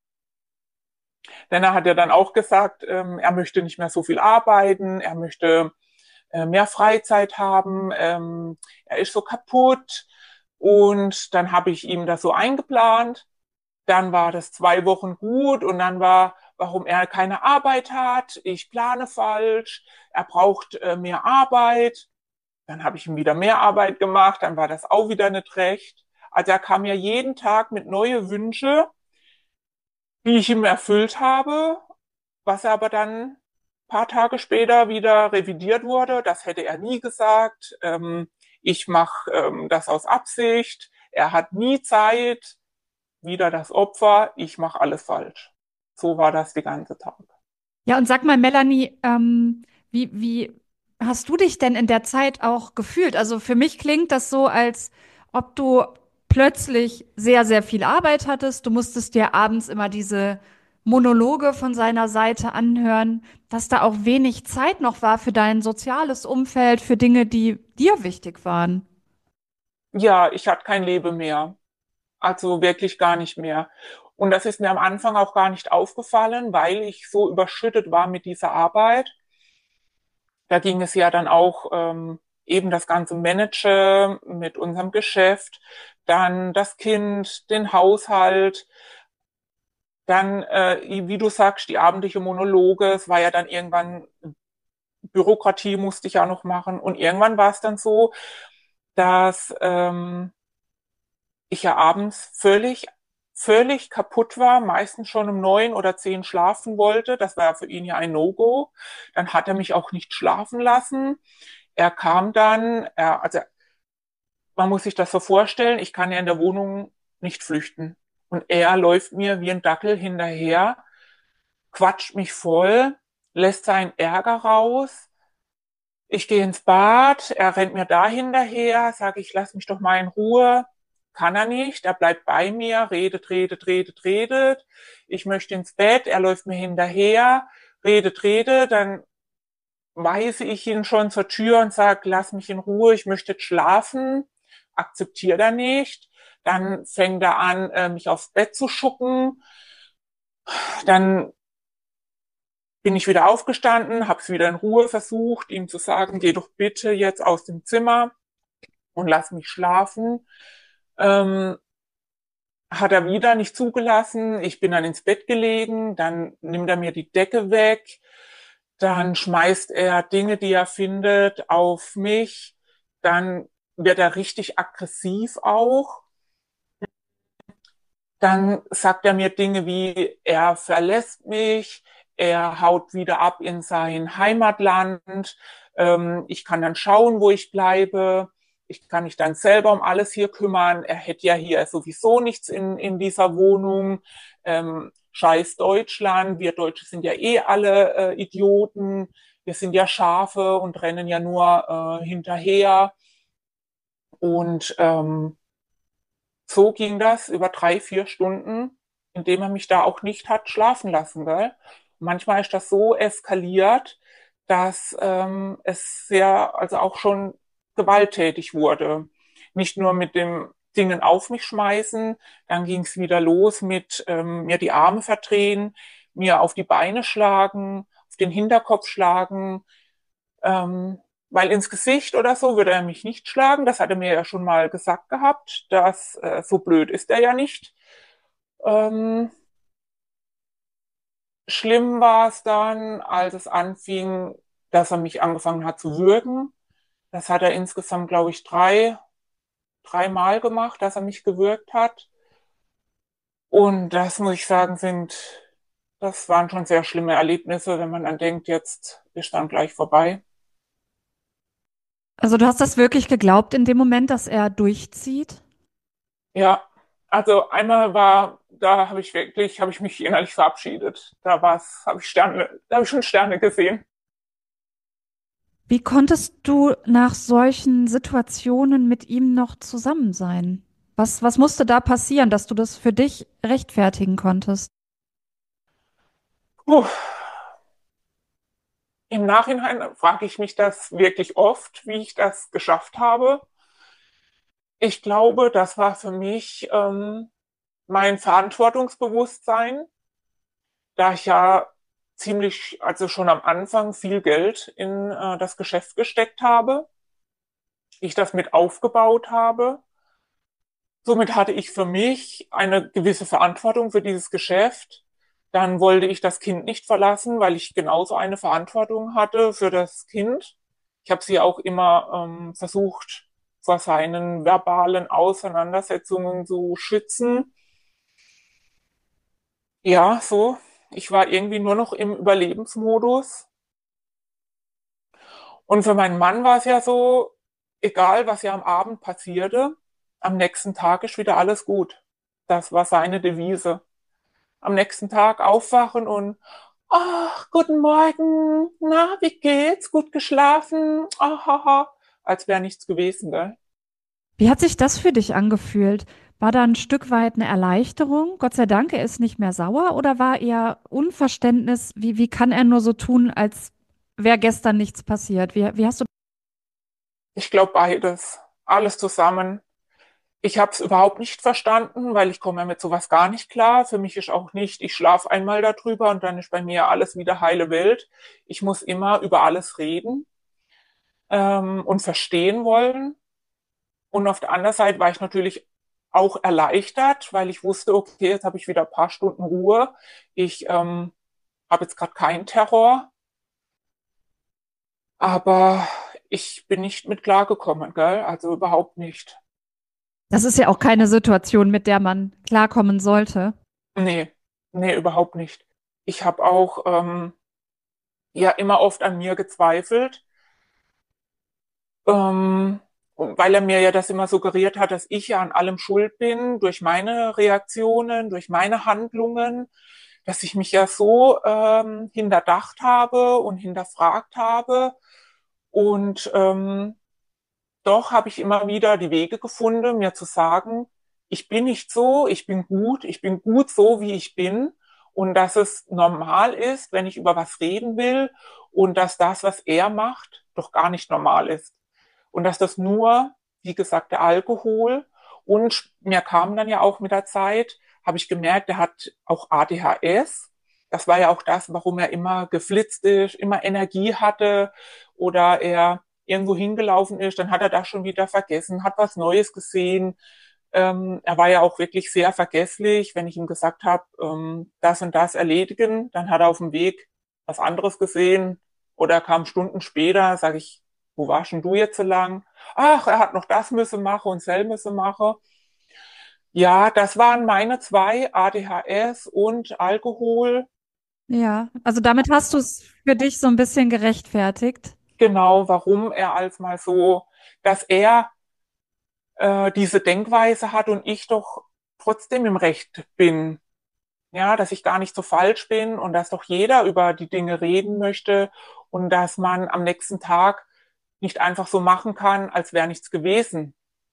[SPEAKER 1] Denn er hat ja dann auch gesagt, ähm, er möchte nicht mehr so viel arbeiten, er möchte äh, mehr Freizeit haben, ähm, er ist so kaputt. Und dann habe ich ihm das so eingeplant. Dann war das zwei Wochen gut und dann war, warum er keine Arbeit hat, ich plane falsch, er braucht äh, mehr Arbeit. Dann habe ich ihm wieder mehr Arbeit gemacht, dann war das auch wieder nicht recht. Also er kam ja jeden Tag mit neuen Wünschen, die ich ihm erfüllt habe, was aber dann ein paar Tage später wieder revidiert wurde. Das hätte er nie gesagt. Ähm, ich mache ähm, das aus Absicht. Er hat nie Zeit. Wieder das Opfer. Ich mache alles falsch. So war das die ganze Zeit.
[SPEAKER 2] Ja, und sag mal, Melanie, ähm, wie, wie hast du dich denn in der Zeit auch gefühlt? Also für mich klingt das so, als ob du plötzlich sehr, sehr viel Arbeit hattest. Du musstest dir abends immer diese Monologe von seiner Seite anhören, dass da auch wenig Zeit noch war für dein soziales Umfeld, für Dinge, die dir wichtig waren.
[SPEAKER 1] Ja, ich hatte kein Leben mehr. Also wirklich gar nicht mehr. Und das ist mir am Anfang auch gar nicht aufgefallen, weil ich so überschüttet war mit dieser Arbeit. Da ging es ja dann auch ähm, eben das ganze Managen mit unserem Geschäft, dann das Kind, den Haushalt, dann, äh, wie du sagst, die abendliche Monologe. Es war ja dann irgendwann, Bürokratie musste ich ja noch machen. Und irgendwann war es dann so, dass ähm, ich ja abends völlig, völlig kaputt war, meistens schon um neun oder zehn schlafen wollte. Das war für ihn ja ein No-Go. Dann hat er mich auch nicht schlafen lassen. Er kam dann, er, also man muss sich das so vorstellen, ich kann ja in der Wohnung nicht flüchten. Und er läuft mir wie ein Dackel hinterher, quatscht mich voll, lässt seinen Ärger raus. Ich gehe ins Bad, er rennt mir da hinterher, sage ich, lass mich doch mal in Ruhe. Kann er nicht, er bleibt bei mir, redet, redet, redet, redet. Ich möchte ins Bett, er läuft mir hinterher, redet, redet, dann weise ich ihn schon zur Tür und sage, lass mich in Ruhe, ich möchte jetzt schlafen. Akzeptiert er nicht. Dann fängt er an, äh, mich aufs Bett zu schucken. Dann bin ich wieder aufgestanden, habe es wieder in Ruhe versucht, ihm zu sagen, geh doch bitte jetzt aus dem Zimmer und lass mich schlafen. Ähm, hat er wieder nicht zugelassen. Ich bin dann ins Bett gelegen, dann nimmt er mir die Decke weg, dann schmeißt er Dinge, die er findet, auf mich, dann wird er richtig aggressiv auch. Dann sagt er mir Dinge wie, er verlässt mich, er haut wieder ab in sein Heimatland, ähm, ich kann dann schauen, wo ich bleibe, ich kann mich dann selber um alles hier kümmern, er hätte ja hier sowieso nichts in, in dieser Wohnung, ähm, scheiß Deutschland, wir Deutsche sind ja eh alle äh, Idioten, wir sind ja Schafe und rennen ja nur äh, hinterher und ähm, so ging das über drei, vier Stunden, indem er mich da auch nicht hat schlafen lassen, gell? Manchmal ist das so eskaliert, dass ähm, es sehr, also auch schon gewalttätig wurde. Nicht nur mit dem Dingen auf mich schmeißen, dann ging es wieder los mit ähm, mir die Arme verdrehen, mir auf die Beine schlagen, auf den Hinterkopf schlagen. Ähm, weil ins Gesicht oder so würde er mich nicht schlagen. Das hat er mir ja schon mal gesagt gehabt. Dass äh, so blöd ist er ja nicht. Ähm, schlimm war es dann, als es anfing, dass er mich angefangen hat zu würgen. Das hat er insgesamt, glaube ich, drei, dreimal gemacht, dass er mich gewürgt hat. Und das muss ich sagen, sind, das waren schon sehr schlimme Erlebnisse, wenn man dann denkt, jetzt ist dann gleich vorbei.
[SPEAKER 2] Also du hast das wirklich geglaubt in dem Moment, dass er durchzieht?
[SPEAKER 1] Ja, also einmal war, da habe ich wirklich, habe ich mich innerlich verabschiedet. Da war's, habe ich Sterne, da habe ich schon Sterne gesehen.
[SPEAKER 2] Wie konntest du nach solchen Situationen mit ihm noch zusammen sein? Was, was musste da passieren, dass du das für dich rechtfertigen konntest?
[SPEAKER 1] Puh. Im Nachhinein frage ich mich das wirklich oft, wie ich das geschafft habe. Ich glaube, das war für mich ähm, mein Verantwortungsbewusstsein, da ich ja ziemlich, also schon am Anfang viel Geld in äh, das Geschäft gesteckt habe, ich das mit aufgebaut habe. Somit hatte ich für mich eine gewisse Verantwortung für dieses Geschäft. Dann wollte ich das Kind nicht verlassen, weil ich genauso eine Verantwortung hatte für das Kind. Ich habe sie auch immer ähm, versucht, vor seinen verbalen Auseinandersetzungen zu schützen. Ja, so. Ich war irgendwie nur noch im Überlebensmodus. Und für meinen Mann war es ja so, egal was ja am Abend passierte, am nächsten Tag ist wieder alles gut. Das war seine Devise. Am nächsten Tag aufwachen und, ach, guten Morgen, na, wie geht's? Gut geschlafen? Ahaha. Als wäre nichts gewesen, gell?
[SPEAKER 2] Wie hat sich das für dich angefühlt? War da ein Stück weit eine Erleichterung? Gott sei Dank, er ist nicht mehr sauer oder war eher Unverständnis? Wie, wie kann er nur so tun, als wäre gestern nichts passiert? Wie, wie hast du
[SPEAKER 1] Ich glaube beides. Alles zusammen. Ich habe es überhaupt nicht verstanden, weil ich komme ja mit sowas gar nicht klar. Für mich ist auch nicht, ich schlafe einmal darüber und dann ist bei mir alles wieder heile Welt. Ich muss immer über alles reden ähm, und verstehen wollen. Und auf der anderen Seite war ich natürlich auch erleichtert, weil ich wusste, okay, jetzt habe ich wieder ein paar Stunden Ruhe. Ich ähm, habe jetzt gerade keinen Terror, aber ich bin nicht mit klargekommen, gell? Also überhaupt nicht.
[SPEAKER 2] Das ist ja auch keine Situation, mit der man klarkommen sollte.
[SPEAKER 1] Nee, nee, überhaupt nicht. Ich habe auch ähm, ja immer oft an mir gezweifelt, ähm, weil er mir ja das immer suggeriert hat, dass ich ja an allem schuld bin, durch meine Reaktionen, durch meine Handlungen, dass ich mich ja so ähm, hinterdacht habe und hinterfragt habe. Und ähm, doch habe ich immer wieder die Wege gefunden, mir zu sagen, ich bin nicht so, ich bin gut, ich bin gut so, wie ich bin und dass es normal ist, wenn ich über was reden will und dass das, was er macht, doch gar nicht normal ist. Und dass das nur, wie gesagt, der Alkohol und mir kam dann ja auch mit der Zeit, habe ich gemerkt, er hat auch A D H S. Das war ja auch das, warum er immer geflitzt ist, immer Energie hatte oder er irgendwo hingelaufen ist, dann hat er das schon wieder vergessen, hat was Neues gesehen. Ähm, er war ja auch wirklich sehr vergesslich. Wenn ich ihm gesagt habe, ähm, das und das erledigen, dann hat er auf dem Weg was anderes gesehen oder kam Stunden später, sage ich, wo warst denn du jetzt so lang? Ach, er hat noch das müsse machen und sel müsse machen. Ja, das waren meine zwei, A D H S und Alkohol.
[SPEAKER 2] Ja, also damit hast du es für dich so ein bisschen gerechtfertigt.
[SPEAKER 1] Genau, warum er als mal so, dass er äh, diese Denkweise hat und ich doch trotzdem im Recht bin. Ja, dass ich gar nicht so falsch bin und dass doch jeder über die Dinge reden möchte und dass man am nächsten Tag nicht einfach so machen kann, als wäre nichts gewesen.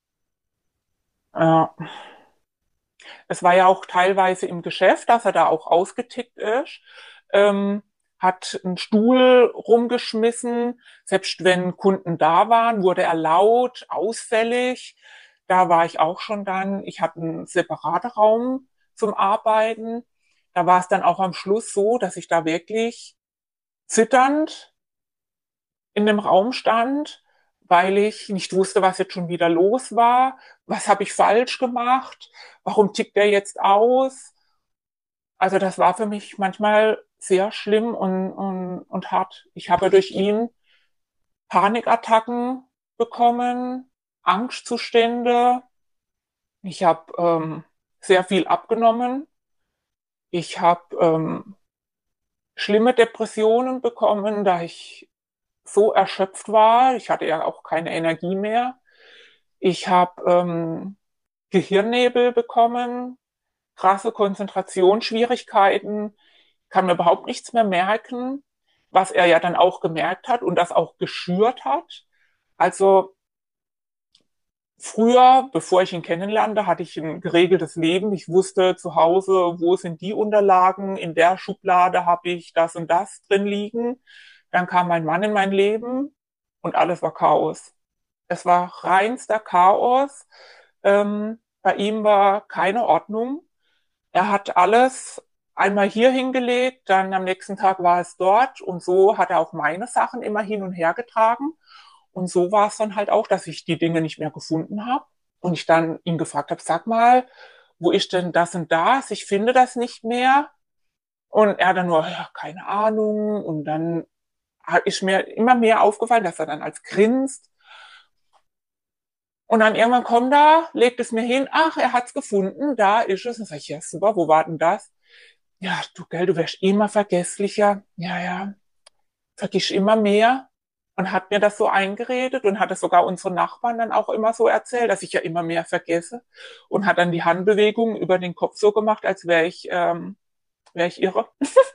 [SPEAKER 1] Äh, es war ja auch teilweise im Geschäft, dass er da auch ausgetickt ist. Ähm, hat einen Stuhl rumgeschmissen. Selbst wenn Kunden da waren, wurde er laut, ausfällig. Da war ich auch schon dann. Ich hatte einen separaten Raum zum Arbeiten. Da war es dann auch am Schluss so, dass ich da wirklich zitternd in dem Raum stand, weil ich nicht wusste, was jetzt schon wieder los war. Was habe ich falsch gemacht? Warum tickt er jetzt aus? Also das war für mich manchmal sehr schlimm und, und, und hart. Ich habe durch ihn Panikattacken bekommen, Angstzustände. Ich habe ähm, sehr viel abgenommen. Ich habe ähm, schlimme Depressionen bekommen, da ich so erschöpft war. Ich hatte ja auch keine Energie mehr. Ich habe ähm, Gehirnnebel bekommen, krasse Konzentrationsschwierigkeiten, kann mir überhaupt nichts mehr merken, was er ja dann auch gemerkt hat und das auch geschürt hat. Also früher, bevor ich ihn kennenlernte, hatte ich ein geregeltes Leben. Ich wusste zu Hause, wo sind die Unterlagen, in der Schublade habe ich das und das drin liegen. Dann kam mein Mann in mein Leben und alles war Chaos. Es war reinster Chaos. Ähm, bei ihm war keine Ordnung. Er hat alles einmal hier hingelegt, dann am nächsten Tag war es dort und so hat er auch meine Sachen immer hin und her getragen. Und so war es dann halt auch, dass ich die Dinge nicht mehr gefunden habe und ich dann ihn gefragt habe, sag mal, wo ist denn das und das? Ich finde das nicht mehr. Und er dann nur, ja, keine Ahnung. Und dann ist mir immer mehr aufgefallen, dass er dann als grinst. Und dann irgendwann kommt er, legt es mir hin, ach, er hat's gefunden, da ist es. Und sag ich, ja, super, wo war denn das? Ja, du, gell, du wirst immer vergesslicher. Ja, ja, vergiss immer mehr. Und hat mir das so eingeredet und hat es sogar unsere Nachbarn dann auch immer so erzählt, dass ich ja immer mehr vergesse. Und hat dann die Handbewegungen über den Kopf so gemacht, als wäre ich, ähm, wäre ich irre.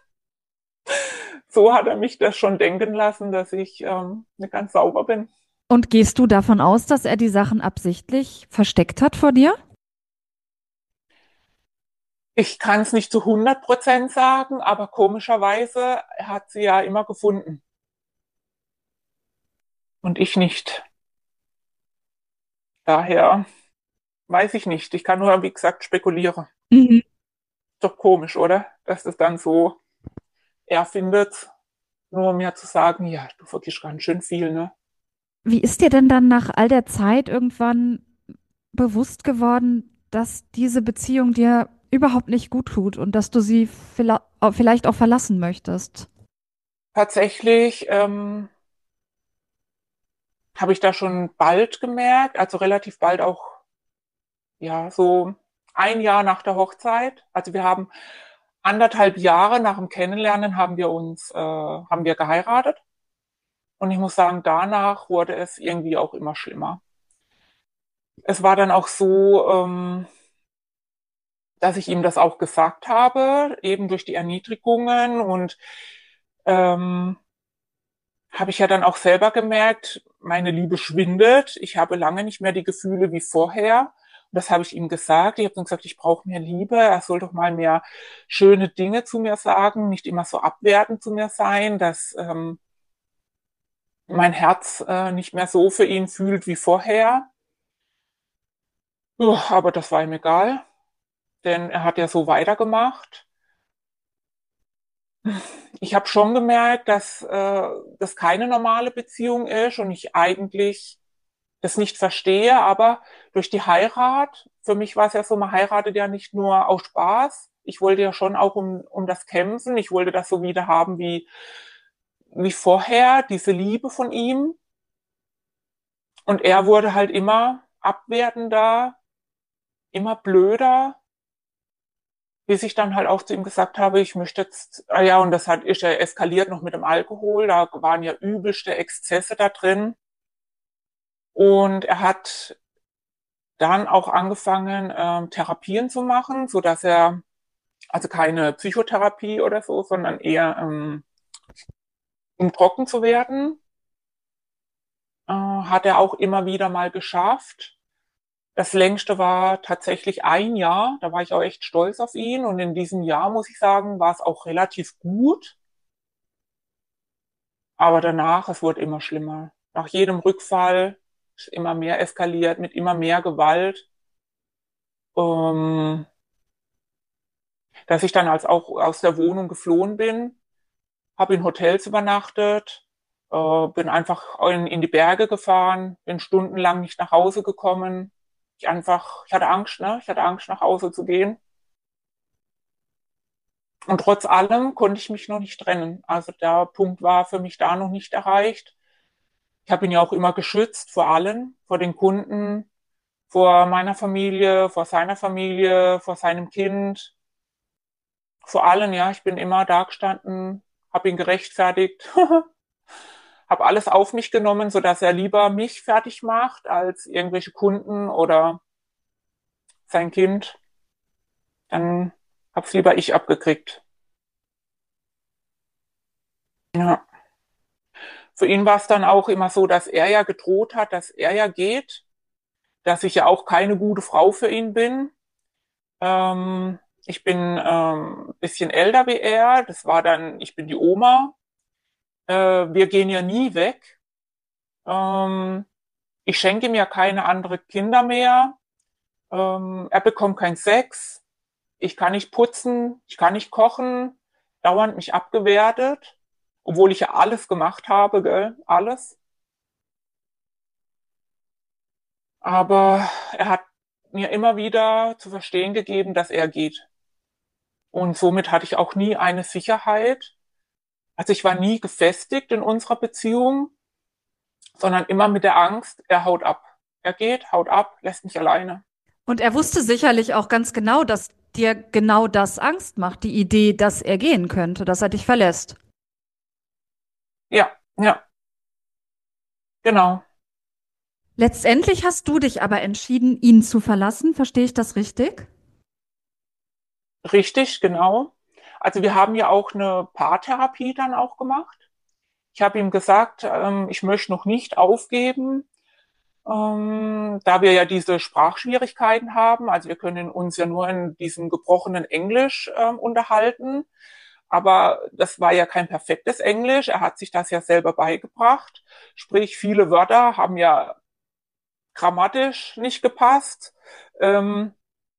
[SPEAKER 1] So hat er mich das schon denken lassen, dass ich ähm, nicht ganz sauber bin.
[SPEAKER 2] Und gehst du davon aus, dass er die Sachen absichtlich versteckt hat vor dir?
[SPEAKER 1] Ich kann es nicht zu hundert Prozent sagen, aber komischerweise er hat sie ja immer gefunden. Und ich nicht. Daher weiß ich nicht. Ich kann nur, wie gesagt, spekulieren.
[SPEAKER 2] Mhm.
[SPEAKER 1] Doch komisch, oder? Dass es dann so er findet, nur um mir zu sagen, ja, du vergisst ganz schön viel, ne?
[SPEAKER 2] Wie ist dir denn dann nach all der Zeit irgendwann bewusst geworden, dass diese Beziehung dir überhaupt nicht gut tut und dass du sie vela- vielleicht auch verlassen möchtest?
[SPEAKER 1] Tatsächlich ähm, habe ich da schon bald gemerkt, also relativ bald auch, ja, so ein Jahr nach der Hochzeit. Also wir haben anderthalb Jahre nach dem Kennenlernen haben wir uns, äh, haben wir geheiratet. Und ich muss sagen, danach wurde es irgendwie auch immer schlimmer. Es war dann auch so, ähm, dass ich ihm das auch gesagt habe, eben durch die Erniedrigungen und ähm, habe ich ja dann auch selber gemerkt, meine Liebe schwindet. Ich habe lange nicht mehr die Gefühle wie vorher. Und das habe ich ihm gesagt. Ich habe dann gesagt, ich brauche mehr Liebe. Er soll doch mal mehr schöne Dinge zu mir sagen, nicht immer so abwertend zu mir sein, dass ähm, mein Herz äh, nicht mehr so für ihn fühlt wie vorher. Ja, aber das war ihm egal, denn er hat ja so weitergemacht. Ich habe schon gemerkt, dass äh, das keine normale Beziehung ist und ich eigentlich das nicht verstehe, aber durch die Heirat, für mich war es ja so, man heiratet ja nicht nur aus Spaß. Ich wollte ja schon auch um, um das kämpfen. Ich wollte das so wieder haben wie, wie vorher, diese Liebe von ihm. Und er wurde halt immer abwertender, immer blöder, bis ich dann halt auch zu ihm gesagt habe, ich möchte jetzt, ah ja, und das hat, ist ja eskaliert noch mit dem Alkohol, da waren ja übelste Exzesse da drin. Und er hat dann auch angefangen, ähm, Therapien zu machen, so dass er, also keine Psychotherapie oder so, sondern eher, ähm, um trocken zu werden, äh, hat er auch immer wieder mal geschafft. Das längste war tatsächlich ein Jahr. Da war ich auch echt stolz auf ihn. Und in diesem Jahr, muss ich sagen, war es auch relativ gut. Aber danach, es wurde immer schlimmer. Nach jedem Rückfall ist immer mehr eskaliert, mit immer mehr Gewalt. Ähm, dass ich dann als auch aus der Wohnung geflohen bin, habe in Hotels übernachtet, Äh, bin einfach in, in die Berge gefahren, bin stundenlang nicht nach Hause gekommen. Ich einfach, ich hatte Angst, ne? Ich hatte Angst, nach Hause zu gehen. Und trotz allem konnte ich mich noch nicht trennen. Also der Punkt war für mich da noch nicht erreicht. Ich habe ihn ja auch immer geschützt vor allen, vor den Kunden, vor meiner Familie, vor seiner Familie, vor seinem Kind, vor allen, ja. Ich bin immer da gestanden, habe ihn gerechtfertigt, habe alles auf mich genommen, sodass er lieber mich fertig macht als irgendwelche Kunden oder sein Kind. Dann hab's lieber ich abgekriegt. Ja. Für ihn war es dann auch immer so, dass er ja gedroht hat, dass er ja geht, dass ich ja auch keine gute Frau für ihn bin. Ähm, ich bin ähm, ein bisschen älter wie er. Das war dann, ich bin die Oma. Äh, wir gehen ja nie weg. Ähm, ich schenke mir keine anderen Kinder mehr. Ähm, er bekommt keinen Sex. Ich kann nicht putzen. Ich kann nicht kochen. Dauernd mich abgewertet. Obwohl ich ja alles gemacht habe, gell? Alles. Aber er hat mir immer wieder zu verstehen gegeben, dass er geht. Und somit hatte ich auch nie eine Sicherheit. Also ich war nie gefestigt in unserer Beziehung, sondern immer mit der Angst, er haut ab. Er geht, haut ab, lässt mich alleine.
[SPEAKER 2] Und er wusste sicherlich auch ganz genau, dass dir genau das Angst macht, die Idee, dass er gehen könnte, dass er dich verlässt.
[SPEAKER 1] Ja, ja, genau.
[SPEAKER 2] Letztendlich hast du dich aber entschieden, ihn zu verlassen. Verstehe ich das richtig?
[SPEAKER 1] Richtig, genau. Also wir haben ja auch eine Paartherapie dann auch gemacht. Ich habe ihm gesagt, ähm, ich möchte noch nicht aufgeben, ähm, da wir ja diese Sprachschwierigkeiten haben. Also wir können uns ja nur in diesem gebrochenen Englisch ähm, unterhalten. Aber das war ja kein perfektes Englisch. Er hat sich das ja selber beigebracht. Sprich, viele Wörter haben ja grammatisch nicht gepasst. Ähm,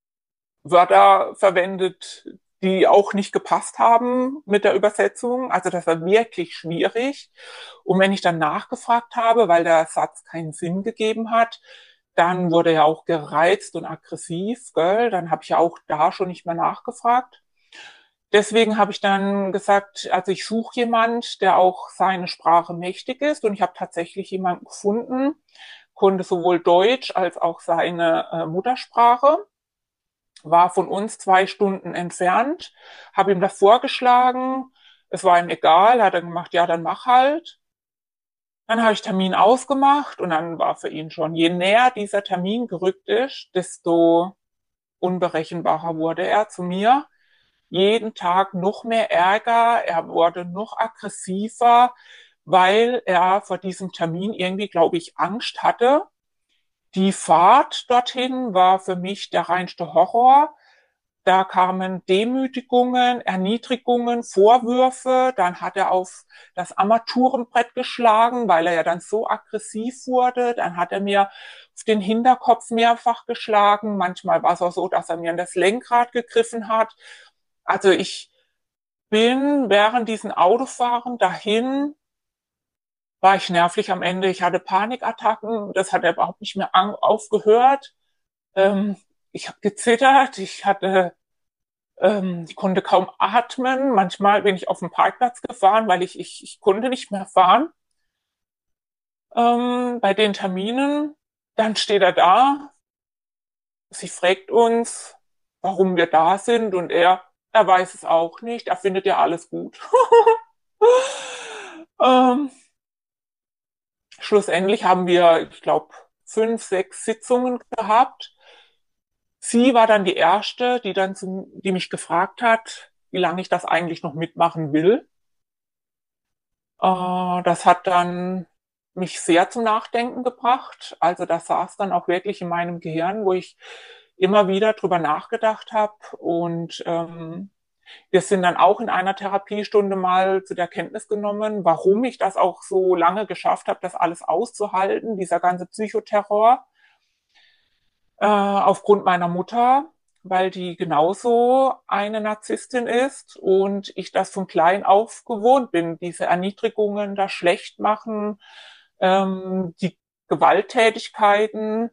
[SPEAKER 1] Wörter verwendet, die auch nicht gepasst haben mit der Übersetzung. Also das war wirklich schwierig. Und wenn ich dann nachgefragt habe, weil der Satz keinen Sinn gegeben hat, dann wurde er auch gereizt und aggressiv, gell? Dann habe ich ja auch da schon nicht mehr nachgefragt. Deswegen habe ich dann gesagt, also ich suche jemand, der auch seine Sprache mächtig ist. Und ich habe tatsächlich jemanden gefunden, konnte sowohl Deutsch als auch seine äh, Muttersprache, war von uns zwei Stunden entfernt, habe ihm das vorgeschlagen. Es war ihm egal, hat er gemacht, ja, dann mach halt. Dann habe ich Termin ausgemacht und dann war für ihn schon, je näher dieser Termin gerückt ist, desto unberechenbarer wurde er zu mir. Jeden Tag noch mehr Ärger, er wurde noch aggressiver, weil er vor diesem Termin irgendwie, glaube ich, Angst hatte. Die Fahrt dorthin war für mich der reinste Horror. Da kamen Demütigungen, Erniedrigungen, Vorwürfe. Dann hat er auf das Armaturenbrett geschlagen, weil er ja dann so aggressiv wurde. Dann hat er mir auf den Hinterkopf mehrfach geschlagen. Manchmal war es auch so, dass er mir in das Lenkrad gegriffen hat. Also ich bin während diesen Autofahren dahin, war ich nervlich am Ende. Ich hatte Panikattacken. Das hat er überhaupt nicht mehr aufgehört. Ähm, ich habe gezittert. Ich hatte, ähm, ich konnte kaum atmen. Manchmal bin ich auf den Parkplatz gefahren, weil ich, ich, ich konnte nicht mehr fahren. Ähm, bei den Terminen. Dann steht er da. Sie fragt uns, warum wir da sind. Und er, er weiß es auch nicht. Er findet ja alles gut. ähm, Schlussendlich haben wir, ich glaube, fünf, sechs Sitzungen gehabt. Sie war dann die erste, die dann zu, die mich gefragt hat, wie lange ich das eigentlich noch mitmachen will. Äh, das hat dann mich sehr zum Nachdenken gebracht. Also das saß dann auch wirklich in meinem Gehirn, wo ich immer wieder drüber nachgedacht habe. Und ähm, wir sind dann auch in einer Therapiestunde mal zu der Kenntnis genommen, warum ich das auch so lange geschafft habe, das alles auszuhalten, dieser ganze Psychoterror, äh, aufgrund meiner Mutter. weil die genauso eine Narzisstin ist und ich das von klein auf gewohnt bin, diese Erniedrigungen, das Schlechtmachen, ähm, die Gewalttätigkeiten.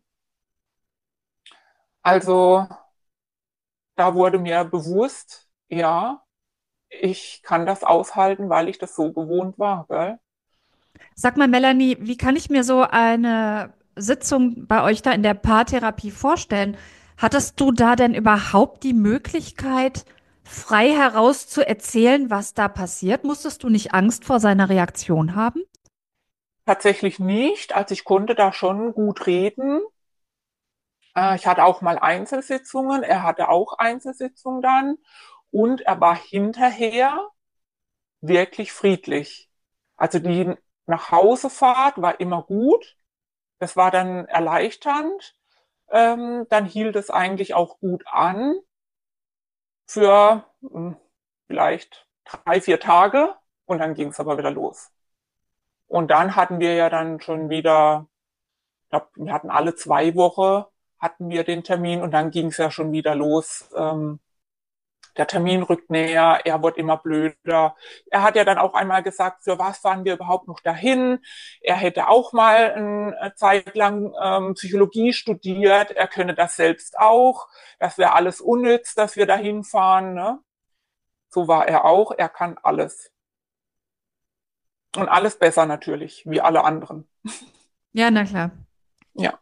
[SPEAKER 1] Also da wurde mir bewusst, ja, ich kann das aushalten, weil ich das so gewohnt war, gell?
[SPEAKER 2] Sag mal, Melanie, wie kann ich mir so eine Sitzung bei euch da in der Paartherapie vorstellen? Hattest du da denn überhaupt die Möglichkeit, frei heraus zu erzählen, was da passiert? Musstest du nicht Angst vor seiner Reaktion haben?
[SPEAKER 1] Tatsächlich nicht. Also ich konnte da schon gut reden. Äh, ich hatte auch mal Einzelsitzungen. Er hatte auch Einzelsitzungen dann. Und er war hinterher wirklich friedlich. Also die Nachhausefahrt war immer gut. Das war dann erleichternd. Ähm, dann hielt es eigentlich auch gut an für hm, vielleicht drei, vier Tage. Und dann ging es aber wieder los. Und dann hatten wir ja dann schon wieder, ich glaube, wir hatten alle zwei Wochen, hatten wir den Termin und dann ging es ja schon wieder los. Ähm, der Termin rückt näher, er wird immer blöder. Er hat ja dann auch einmal gesagt, für was fahren wir überhaupt noch dahin? Er hätte auch mal eine Zeit lang ähm, Psychologie studiert, er könne das selbst auch. Das wäre alles unnütz, dass wir dahin fahren. Ne? So war er auch, er kann alles. Und alles besser natürlich, wie alle anderen.
[SPEAKER 2] Ja, na klar.
[SPEAKER 1] Ja.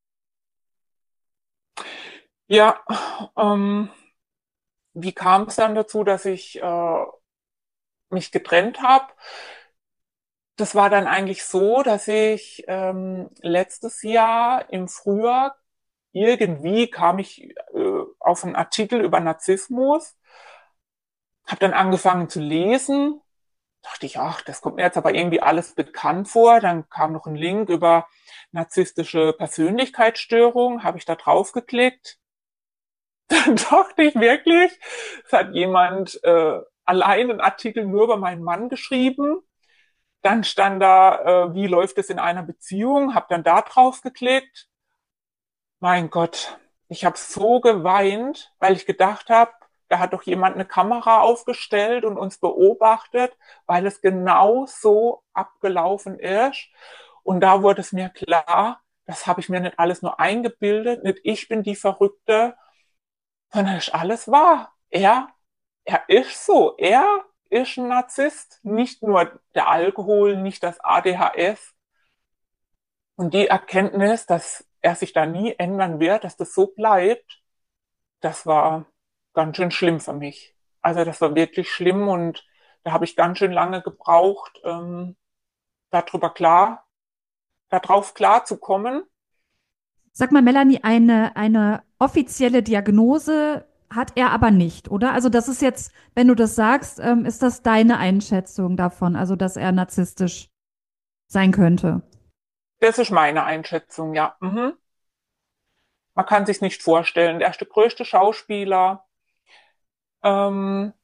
[SPEAKER 1] Ja, ähm, wie kam es dann dazu, dass ich äh, mich getrennt habe? Das war dann eigentlich so, dass ich ähm, letztes Jahr im Frühjahr irgendwie kam ich äh, auf einen Artikel über Narzissmus, habe dann angefangen zu lesen, dachte ich, ach, das kommt mir jetzt aber irgendwie alles bekannt vor. Dann kam noch ein Link über narzisstische Persönlichkeitsstörung, habe ich da drauf geklickt. Dann dachte ich wirklich, es hat jemand äh, allein einen Artikel nur über meinen Mann geschrieben. Dann stand da, äh, wie läuft es in einer Beziehung, habe dann da drauf geklickt. Mein Gott, ich habe so geweint, weil ich gedacht habe, da hat doch jemand eine Kamera aufgestellt und uns beobachtet, weil es genau so abgelaufen ist. Und da wurde es mir klar, das habe ich mir nicht alles nur eingebildet, nicht ich bin die Verrückte, sondern ist alles wahr. Er, er ist so. Er ist ein Narzisst. Nicht nur der Alkohol, nicht das A D H S. Und die Erkenntnis, dass er sich da nie ändern wird, dass das so bleibt, das war ganz schön schlimm für mich. Also das war wirklich schlimm und da habe ich ganz schön lange gebraucht, ähm, darüber klar, darauf klar zu kommen.
[SPEAKER 2] Sag mal, Melanie, eine, eine offizielle Diagnose hat er aber nicht, oder? Also das ist jetzt, wenn du das sagst, ähm, ist das deine Einschätzung davon, also dass er narzisstisch sein könnte?
[SPEAKER 1] Das ist meine Einschätzung, ja. Mhm. Man kann sich nicht vorstellen. Er ist der größte Schauspieler. Ähm,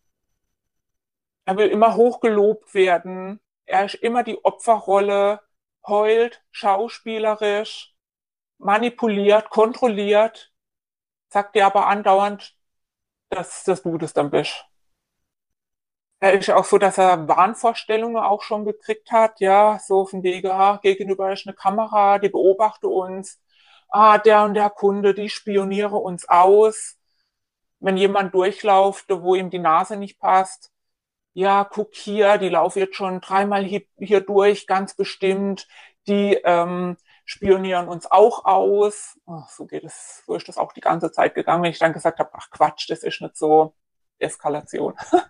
[SPEAKER 1] er will immer hochgelobt werden. Er ist immer die Opferrolle, heult, schauspielerisch, manipuliert, kontrolliert, sagt dir aber andauernd, dass, dass du das dann bist. Er ist auch so, dass er Wahnvorstellungen auch schon gekriegt hat, ja, so von wegen, ah, gegenüber ist eine Kamera, die beobachte uns, ah, der und der Kunde, die spioniere uns aus. Wenn jemand durchläuft, wo ihm die Nase nicht passt, ja, guck hier, die laufen jetzt schon dreimal hier, hier durch, ganz bestimmt, die ähm, spionieren uns auch aus. Oh, so geht es, so ist das auch die ganze Zeit gegangen, wenn ich dann gesagt habe, ach Quatsch, das ist nicht so Eskalation.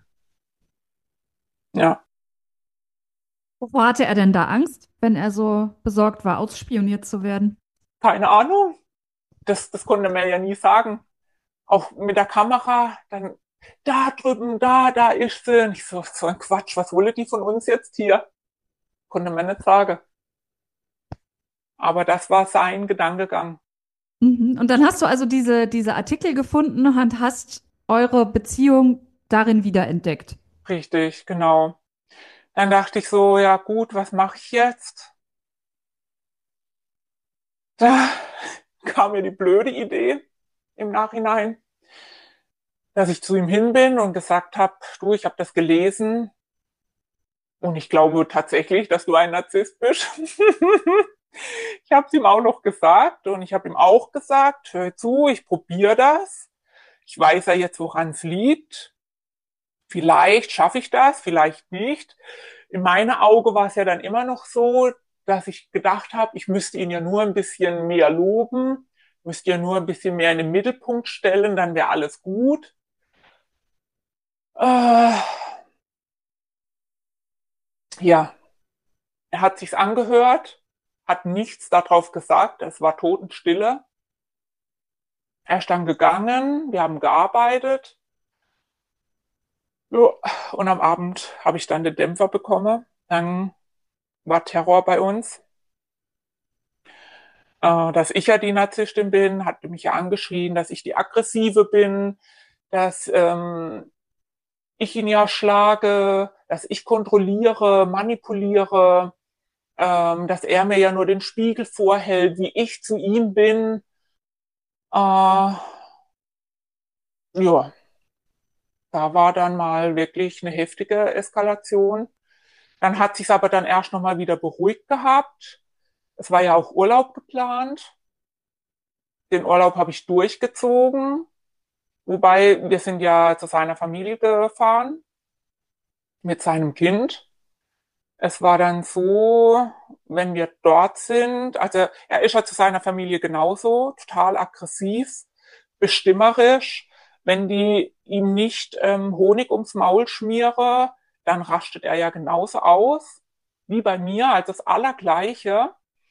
[SPEAKER 1] Ja.
[SPEAKER 2] Wovor hatte er denn da Angst, wenn er so besorgt war, ausspioniert zu werden?
[SPEAKER 1] Keine Ahnung. Das, das konnte man ja nie sagen. Auch mit der Kamera, dann da drüben, da, da ist sie. Und ich so, so ein Quatsch, was wolle die von uns jetzt hier? Konnte man nicht sagen. Aber das war sein Gedankengang.
[SPEAKER 2] Mhm. Und dann hast du also diese, diese Artikel gefunden und hast eure Beziehung darin wiederentdeckt.
[SPEAKER 1] Richtig, genau. Dann dachte ich so, ja gut, was mache ich jetzt? Da kam mir die blöde Idee im Nachhinein. dass ich zu ihm hin bin und gesagt habe, du, ich habe das gelesen und ich glaube tatsächlich, dass du ein Narzisst bist. Ich habe es ihm auch noch gesagt und ich habe ihm auch gesagt, hör zu, ich probiere das. Ich weiß ja jetzt, woran es liegt. Vielleicht schaffe ich das, vielleicht nicht. In meinen Augen war es ja dann immer noch so, dass ich gedacht habe, ich müsste ihn ja nur ein bisschen mehr loben, müsste ja nur ein bisschen mehr in den Mittelpunkt stellen, dann wäre alles gut. Äh, ja, er hat sich's angehört, hat nichts darauf gesagt, es war Totenstille. Er ist dann gegangen, wir haben gearbeitet. Ja, und am Abend habe ich dann den Dämpfer bekommen. Dann war Terror bei uns. Äh, dass ich ja die Narzisstin bin, hat mich ja angeschrien, dass ich die Aggressive bin, dass ähm, ich ihn ja schlage, dass ich kontrolliere, manipuliere, ähm, dass er mir ja nur den Spiegel vorhält, wie ich zu ihm bin. Äh, ja, da war dann mal wirklich eine heftige Eskalation. Dann hat sich's aber dann erst noch mal wieder beruhigt gehabt. Es war ja auch Urlaub geplant. Den Urlaub habe ich durchgezogen. Wobei wir sind ja zu seiner Familie gefahren mit seinem Kind. Es war dann so, wenn wir dort sind, also er ist ja zu seiner Familie genauso, total aggressiv, bestimmerisch. Wenn die ihm nicht ähm, Honig ums Maul schmiere, dann rastet er ja genauso aus wie bei mir, also das Allergleiche.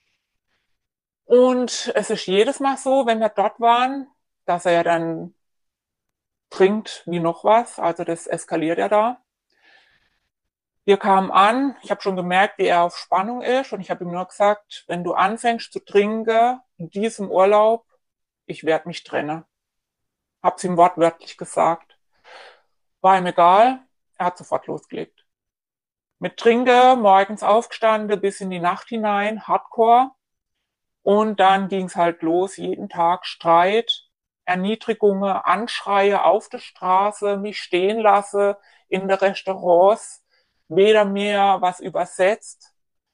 [SPEAKER 1] Und es ist jedes Mal so, wenn wir dort waren, dass er ja dann trinkt wie noch was, also das eskaliert ja da. Wir kamen an, ich habe schon gemerkt, wie er auf Spannung ist und ich habe ihm nur gesagt, wenn du anfängst zu trinken in diesem Urlaub, ich werde mich trennen. Hab's ihm wortwörtlich gesagt. War ihm egal, er hat sofort losgelegt. Mit Trinken, morgens aufgestanden, bis in die Nacht hinein, Hardcore. Und dann ging's halt los, jeden Tag Streit, Erniedrigungen, Anschreie auf der Straße, mich stehen lasse in den Restaurants, weder mehr was übersetzt.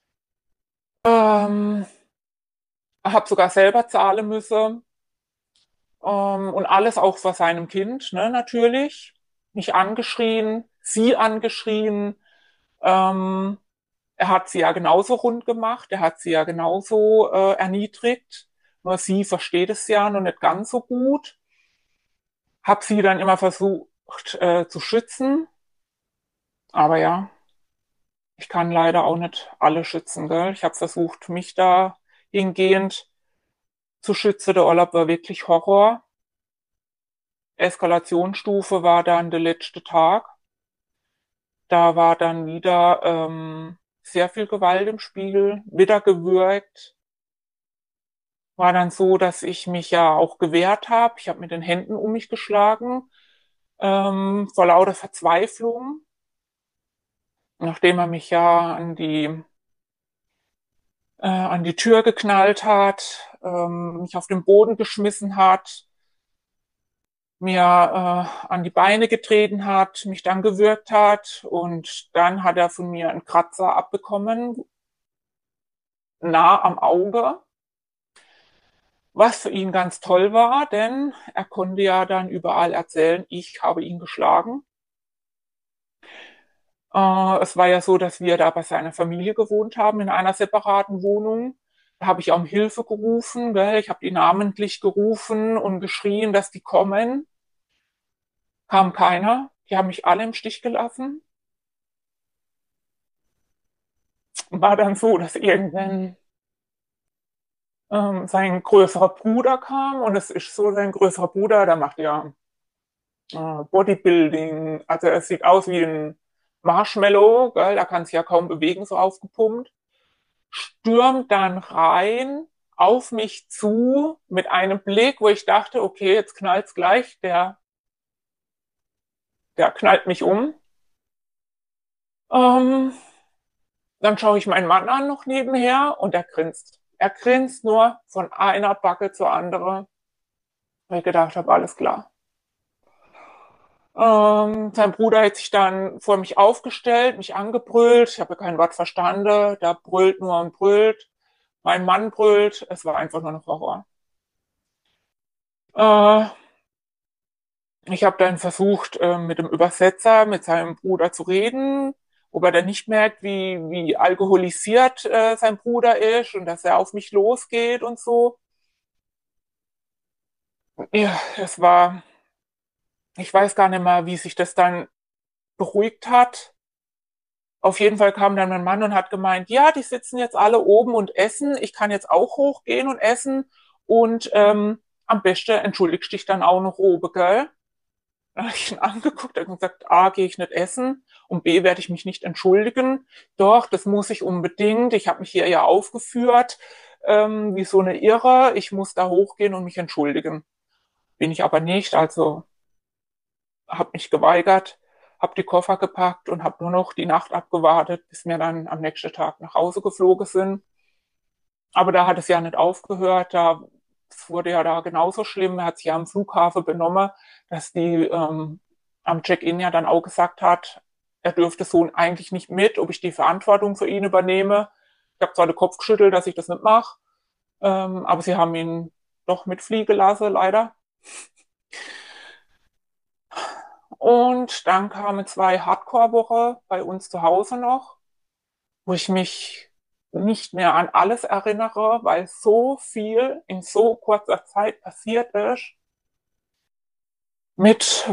[SPEAKER 1] Ähm, habe sogar selber zahlen müssen. Ähm, und alles auch vor seinem Kind, ne, natürlich. Mich angeschrien, sie angeschrien. Ähm, er hat sie ja genauso rund gemacht, er hat sie ja genauso äh, erniedrigt. Nur sie versteht es ja noch nicht ganz so gut. Hab sie dann immer versucht äh, zu schützen. Aber ja, ich kann leider auch nicht alle schützen, gell? Ich habe versucht, mich da hingehend zu schützen. Der Urlaub war wirklich Horror. Eskalationsstufe war dann der letzte Tag. Da war dann wieder ähm, sehr viel Gewalt im Spiel, wieder gewürgt. War dann so, dass ich mich ja auch gewehrt habe. Ich habe mit den Händen um mich geschlagen, ähm, vor lauter Verzweiflung. Nachdem er mich ja an die äh, an die Tür geknallt hat, ähm, mich auf den Boden geschmissen hat, mir äh, an die Beine getreten hat, mich dann gewürgt hat und dann hat er von mir einen Kratzer abbekommen, nah am Auge, was für ihn ganz toll war, denn er konnte ja dann überall erzählen, ich habe ihn geschlagen. Äh, es war ja so, dass wir da bei seiner Familie gewohnt haben, in einer separaten Wohnung. Da habe ich auch um Hilfe gerufen, gell? Ich habe die namentlich gerufen und geschrien, dass die kommen. Kam keiner. Die haben mich alle im Stich gelassen. War dann so, dass irgendwann ähm, sein größerer Bruder kam und es ist so, sein größerer Bruder, der macht ja äh, Bodybuilding, also er sieht aus wie ein Marshmallow, gell? Da kann sich ja kaum bewegen, so aufgepumpt. Stürmt dann rein auf mich zu mit einem Blick, wo ich dachte, okay, jetzt knallt's gleich, der, der knallt mich um. Ähm, dann schaue ich meinen Mann an noch nebenher und er grinst. Er grinst nur von einer Backe zur anderen, weil ich gedacht habe, alles klar. Ähm, sein Bruder hat sich dann vor mich aufgestellt, mich angebrüllt. Ich habe kein Wort verstanden. Der brüllt nur und brüllt. Mein Mann brüllt. Es war einfach nur noch Horror. Äh, Ich habe dann versucht, äh, mit dem Übersetzer, mit seinem Bruder zu reden, ob er dann nicht merkt, wie, wie alkoholisiert äh, sein Bruder ist und dass er auf mich losgeht und so. Ja, es war, ich weiß gar nicht mehr, wie sich das dann beruhigt hat. Auf jeden Fall kam dann mein Mann und hat gemeint, ja, die sitzen jetzt alle oben und essen. Ich kann jetzt auch hochgehen und essen. Und ähm, am besten entschuldigst dich dann auch noch oben, gell? Da habe ich ihn angeguckt und gesagt, A, gehe ich nicht essen und B, werde ich mich nicht entschuldigen. Doch, das muss ich unbedingt. Ich habe mich hier ja aufgeführt, ähm, wie so eine Irre. Ich muss da hochgehen und mich entschuldigen. Bin ich aber nicht, also habe mich geweigert, habe die Koffer gepackt und habe nur noch die Nacht abgewartet, bis wir dann am nächsten Tag nach Hause geflogen sind. Aber da hat es ja nicht aufgehört. Da es wurde ja da genauso schlimm. Er hat sich ja am Flughafen benommen, dass die ähm, am Check-in ja dann auch gesagt hat, er dürfte so eigentlich nicht mit, ob ich die Verantwortung für ihn übernehme. Ich habe zwar den Kopf geschüttelt, dass ich das nicht mache, ähm, aber sie haben ihn doch mitfliegen lassen, leider. Und dann kamen zwei Hardcore-Wochen bei uns zu Hause noch, wo ich mich nicht mehr an alles erinnere, weil so viel in so kurzer Zeit passiert ist. Mit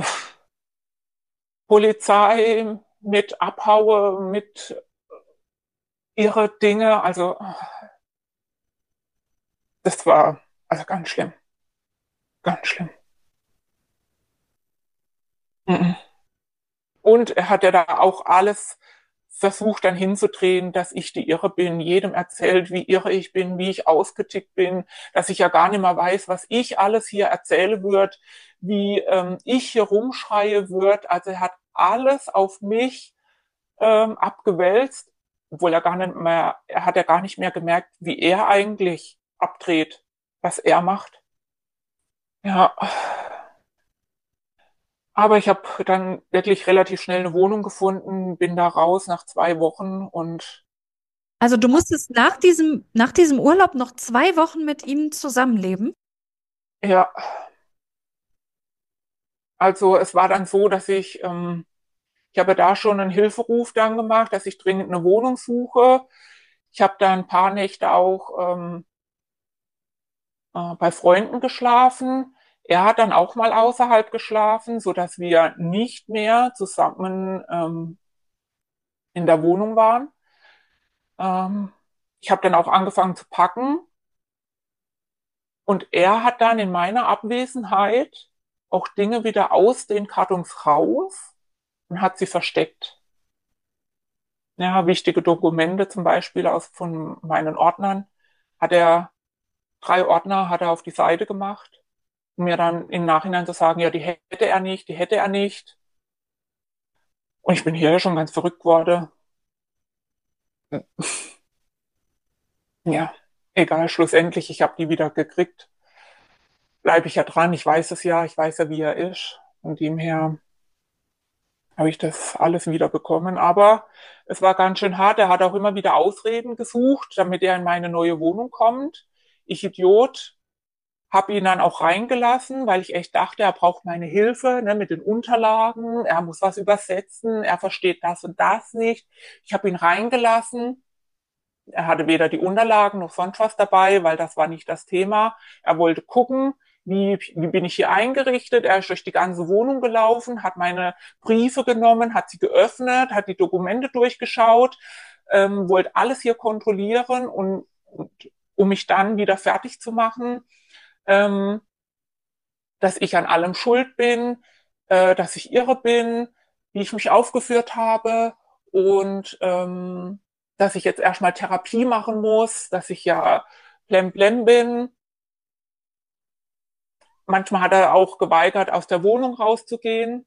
[SPEAKER 1] Polizei, mit Abhaue, mit ihre Dinge. Also das war also ganz schlimm, ganz schlimm. Mhm. Und er hat ja da auch alles versucht dann hinzudrehen, dass ich die Irre bin, jedem erzählt, wie irre ich bin, wie ich ausgetickt bin, dass ich ja gar nicht mehr weiß, was ich alles hier erzähle wird, wie ähm, ich hier rumschreie wird. Also er hat alles auf mich ähm, abgewälzt, obwohl er gar nicht mehr, er hat ja gar nicht mehr gemerkt, wie er eigentlich abdreht, was er macht. Ja, aber ich habe dann wirklich relativ schnell eine Wohnung gefunden, bin da raus nach zwei Wochen und
[SPEAKER 2] Also du musstest nach diesem, nach diesem Urlaub noch zwei Wochen mit ihm zusammenleben?
[SPEAKER 1] ja, also es war dann so, dass ich, ähm, ich habe da schon einen Hilferuf dann gemacht, dass ich dringend eine Wohnung suche. Ich habe da ein paar Nächte auch ähm, äh, bei Freunden geschlafen. Er hat dann auch mal außerhalb geschlafen, so dass wir nicht mehr zusammen ähm, in der Wohnung waren. Ähm, Ich habe dann auch angefangen zu packen und er hat dann in meiner Abwesenheit auch Dinge wieder aus den Kartons raus und hat sie versteckt. Ja, wichtige Dokumente zum Beispiel aus von meinen Ordnern hat er drei Ordner hat er auf die Seite gemacht, um mir dann im Nachhinein zu sagen, ja, die hätte er nicht, die hätte er nicht. Und ich bin hier schon ganz verrückt geworden. Ja, egal, schlussendlich, ich habe die wieder gekriegt. Bleibe ich ja dran, ich weiß es ja, ich weiß ja, wie er ist. Von dem her habe ich das alles wieder bekommen. Aber es war ganz schön hart. Er hat auch immer wieder Ausreden gesucht, damit er in meine neue Wohnung kommt. Ich Idiot, habe ihn dann auch reingelassen, weil ich echt dachte, er braucht meine Hilfe, ne, mit den Unterlagen. Er muss was übersetzen. Er versteht das und das nicht. Ich habe ihn reingelassen. Er hatte weder die Unterlagen noch sonst was dabei, weil das war nicht das Thema. Er wollte gucken, wie, wie bin ich hier eingerichtet. Er ist durch die ganze Wohnung gelaufen, hat meine Briefe genommen, hat sie geöffnet, hat die Dokumente durchgeschaut, ähm, wollte alles hier kontrollieren und, und um mich dann wieder fertig zu machen, ähm, dass ich an allem schuld bin, äh, dass ich irre bin, wie ich mich aufgeführt habe und ähm, dass ich jetzt erstmal Therapie machen muss, dass ich ja blem blem bin. Manchmal hat er auch geweigert, aus der Wohnung rauszugehen.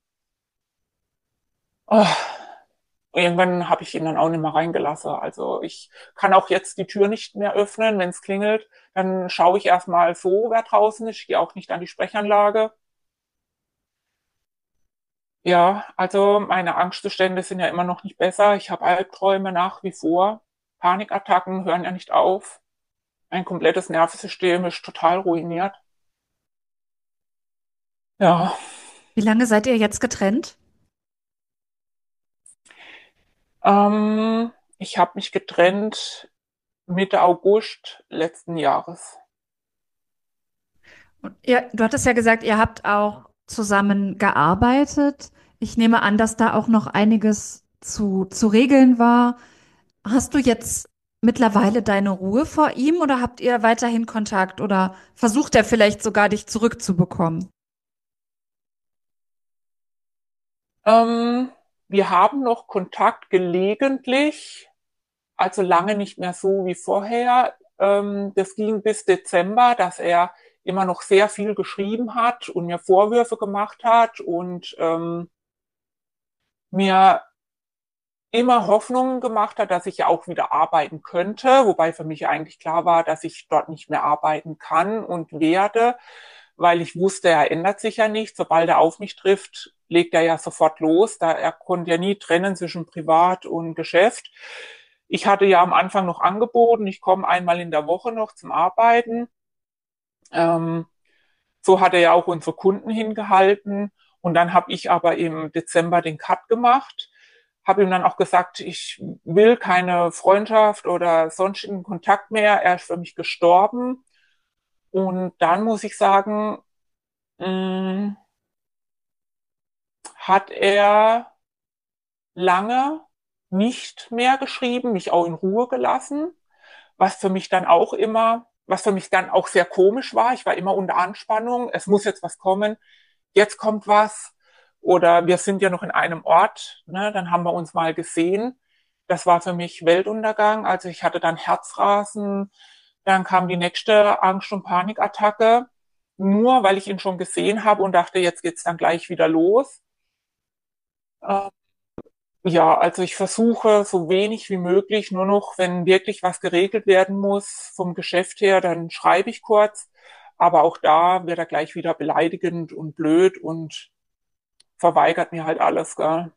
[SPEAKER 1] Oh, irgendwann habe ich ihn dann auch nicht mehr reingelassen. Also ich kann auch jetzt die Tür nicht mehr öffnen, wenn es klingelt. Dann schaue ich erstmal so, wer draußen ist. Ich gehe auch nicht an die Sprechanlage. Ja, also meine Angstzustände sind ja immer noch nicht besser. Ich habe Albträume nach wie vor. Panikattacken hören ja nicht auf. Mein komplettes Nervensystem ist total ruiniert. Ja,
[SPEAKER 2] Wie lange seid ihr jetzt getrennt?
[SPEAKER 1] ähm, ich habe mich getrennt Mitte August letzten Jahres.
[SPEAKER 2] Und ihr, du hattest ja gesagt, ihr habt auch zusammen gearbeitet. Ich nehme an, dass da auch noch einiges zu, zu regeln war. Hast du jetzt mittlerweile deine Ruhe vor ihm oder habt ihr weiterhin Kontakt oder versucht er vielleicht sogar dich zurückzubekommen?
[SPEAKER 1] Ähm, Wir haben noch Kontakt gelegentlich, also lange nicht mehr so wie vorher. Ähm, das ging bis Dezember, dass er immer noch sehr viel geschrieben hat und mir Vorwürfe gemacht hat und ähm, mir immer Hoffnungen gemacht hat, dass ich ja auch wieder arbeiten könnte, wobei für mich eigentlich klar war, dass ich dort nicht mehr arbeiten kann und werde, weil ich wusste, er ändert sich ja nicht. Sobald er auf mich trifft, legt er ja sofort los. Da er konnte ja nie trennen zwischen Privat und Geschäft. Ich hatte ja am Anfang noch angeboten, ich komme einmal in der Woche noch zum Arbeiten. Ähm, so hat er ja auch unsere Kunden hingehalten. Und dann habe ich aber im Dezember den Cut gemacht, habe ihm dann auch gesagt, ich will keine Freundschaft oder sonstigen Kontakt mehr. Er ist für mich gestorben. Und dann muss ich sagen, mh, hat er lange nicht mehr geschrieben, mich auch in Ruhe gelassen, was für mich dann auch immer, was für mich dann auch sehr komisch war. Ich war immer unter Anspannung. Es muss jetzt was kommen. Jetzt kommt was. Oder wir sind ja noch in einem Ort, ne? Dann haben wir uns mal gesehen. Das war für mich Weltuntergang. Also ich hatte dann Herzrasen. Dann kam die nächste Angst- und Panikattacke. Nur weil ich ihn schon gesehen habe und dachte, jetzt geht's dann gleich wieder los. Äh, ja, also ich versuche so wenig wie möglich, nur noch, wenn wirklich was geregelt werden muss vom Geschäft her, dann schreibe ich kurz. Aber auch da wird er gleich wieder beleidigend und blöd und verweigert mir halt alles, gell?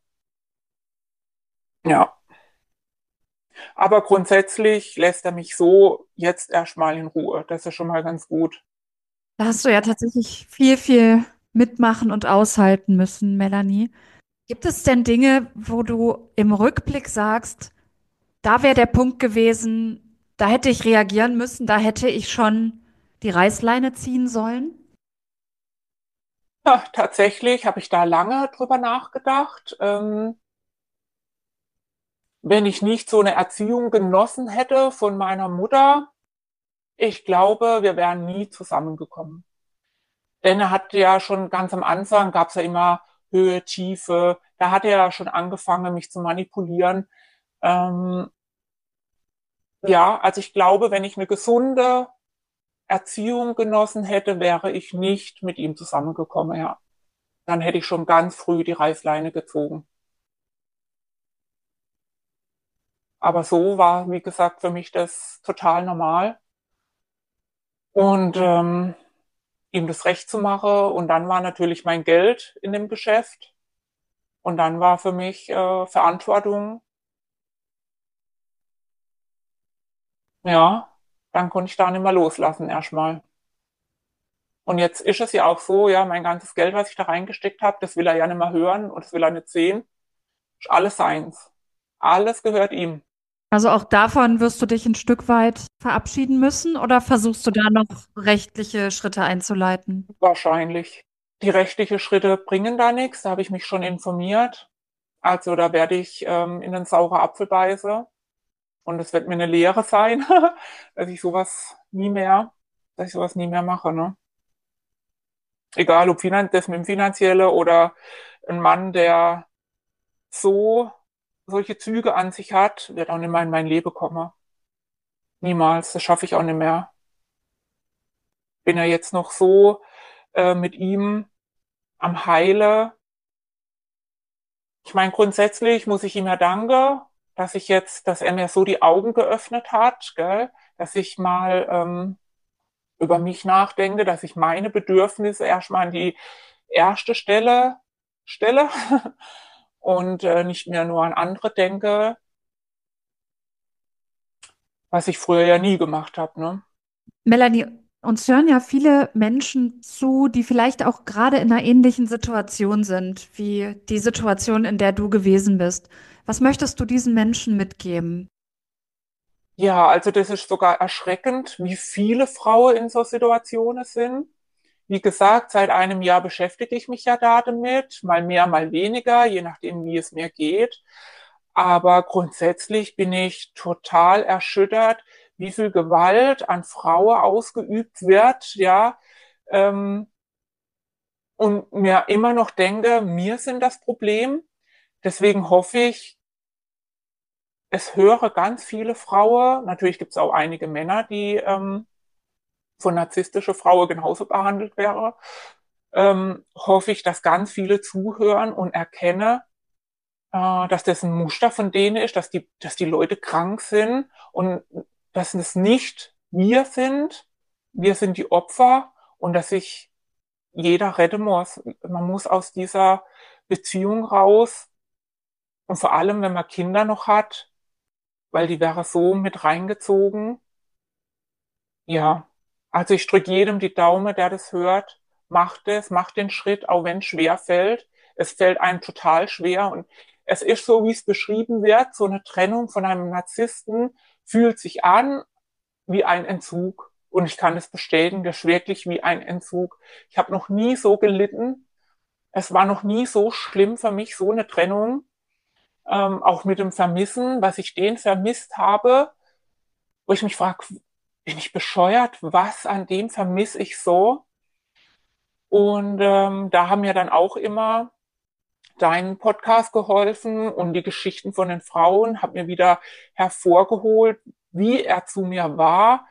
[SPEAKER 1] Ja. Aber grundsätzlich lässt er mich so jetzt erstmal in Ruhe. Das ist schon mal ganz gut.
[SPEAKER 2] Da hast du ja tatsächlich viel, viel mitmachen und aushalten müssen, Melanie. Gibt es denn Dinge, wo du im Rückblick sagst, da wäre der Punkt gewesen, da hätte ich reagieren müssen, da hätte ich schon die Reißleine ziehen sollen?
[SPEAKER 1] Ja, tatsächlich habe ich da lange drüber nachgedacht. Ähm, wenn ich nicht so eine Erziehung genossen hätte von meiner Mutter, ich glaube, wir wären nie zusammengekommen. Denn er hat ja schon ganz am Anfang, gab es ja immer Höhe, Tiefe. Da hat er ja schon angefangen, mich zu manipulieren. Ähm, ja, also ich glaube, wenn ich eine gesunde Erziehung genossen hätte, wäre ich nicht mit ihm zusammengekommen, ja. Dann hätte ich schon ganz früh die Reißleine gezogen. Aber so war, wie gesagt, für mich das total normal. Und ähm, ihm das recht zu machen. Und dann war natürlich mein Geld in dem Geschäft. Und dann war für mich äh, Verantwortung, ja, dann konnte ich da nicht mehr loslassen erstmal. Und jetzt ist es ja auch so, ja, mein ganzes Geld, was ich da reingesteckt habe, das will er ja nicht mehr hören und das will er nicht sehen. Ist alles seins. Alles gehört ihm.
[SPEAKER 2] Also auch davon wirst du dich ein Stück weit verabschieden müssen oder versuchst du da noch rechtliche Schritte einzuleiten?
[SPEAKER 1] Wahrscheinlich. Die rechtlichen Schritte bringen da nichts, da habe ich mich schon informiert. Also da werde ich ähm, in den sauren Apfel beißen und es wird mir eine Lehre sein, dass ich sowas nie mehr, dass ich sowas nie mehr mache, ne? Egal ob finan das mit dem Finanzielle oder ein Mann, der so solche Züge an sich hat, wird auch nicht mehr in mein Leben kommen. Niemals, das schaffe ich auch nicht mehr. Bin ja jetzt noch so äh, mit ihm am Heile. Ich meine, grundsätzlich muss ich ihm ja danken, dass ich jetzt, dass er mir so die Augen geöffnet hat, gell? Dass ich mal ähm, über mich nachdenke, dass ich meine Bedürfnisse erstmal an die erste Stelle stelle und äh, nicht mehr nur an andere denke, was ich früher ja nie gemacht habe, ne?
[SPEAKER 2] Melanie, uns hören ja viele Menschen zu, die vielleicht auch gerade in einer ähnlichen Situation sind, wie die Situation, in der du gewesen bist. Was möchtest du diesen Menschen mitgeben?
[SPEAKER 1] Ja, also das ist sogar erschreckend, wie viele Frauen in so Situationen sind. Wie gesagt, seit einem Jahr beschäftige ich mich ja da damit, mal mehr, mal weniger, je nachdem, wie es mir geht. Aber grundsätzlich bin ich total erschüttert, wie viel Gewalt an Frauen ausgeübt wird, ja, ähm, und mir immer noch denke, wir sind das Problem. Deswegen hoffe ich, es höre ganz viele Frauen, natürlich gibt es auch einige Männer, die ähm, von narzisstische Frauen genauso behandelt wären, ähm, hoffe ich, dass ganz viele zuhören und erkennen, äh, dass das ein Muster von denen ist, dass die, dass die Leute krank sind und dass es nicht wir sind, wir sind die Opfer und dass sich jeder retten muss. Man muss aus dieser Beziehung raus und vor allem, wenn man Kinder noch hat, weil die wäre so mit reingezogen. Ja, also ich drücke jedem die Daumen, der das hört. Macht es, macht den Schritt, auch wenn es schwer fällt. Es fällt einem total schwer und es ist so, wie es beschrieben wird, so eine Trennung von einem Narzissten fühlt sich an wie ein Entzug. Und ich kann es bestätigen, das ist wirklich wie ein Entzug. Ich habe noch nie so gelitten. Es war noch nie so schlimm für mich, so eine Trennung. Ähm, auch mit dem Vermissen, was ich den vermisst habe, wo ich mich frage, bin ich bescheuert? Was an dem vermisse ich so? Und ähm, da haben mir dann auch immer deinen Podcast geholfen und die Geschichten von den Frauen, hat mir wieder hervorgeholt, wie er zu mir war,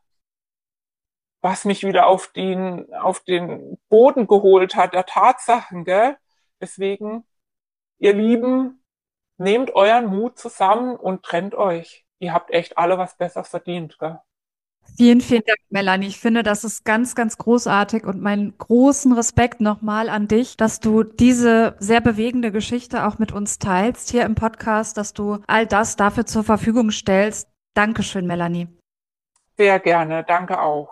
[SPEAKER 1] was mich wieder auf den, auf den Boden geholt hat, der Tatsachen, gell? Deswegen, ihr Lieben, nehmt euren Mut zusammen und trennt euch. Ihr habt echt alle was Besseres verdient, gell?
[SPEAKER 2] Vielen, vielen Dank, Melanie. Ich finde, das ist ganz, ganz großartig und meinen großen Respekt nochmal an dich, dass du diese sehr bewegende Geschichte auch mit uns teilst hier im Podcast, dass du all das dafür zur Verfügung stellst. Dankeschön, Melanie.
[SPEAKER 1] Sehr gerne, danke auch.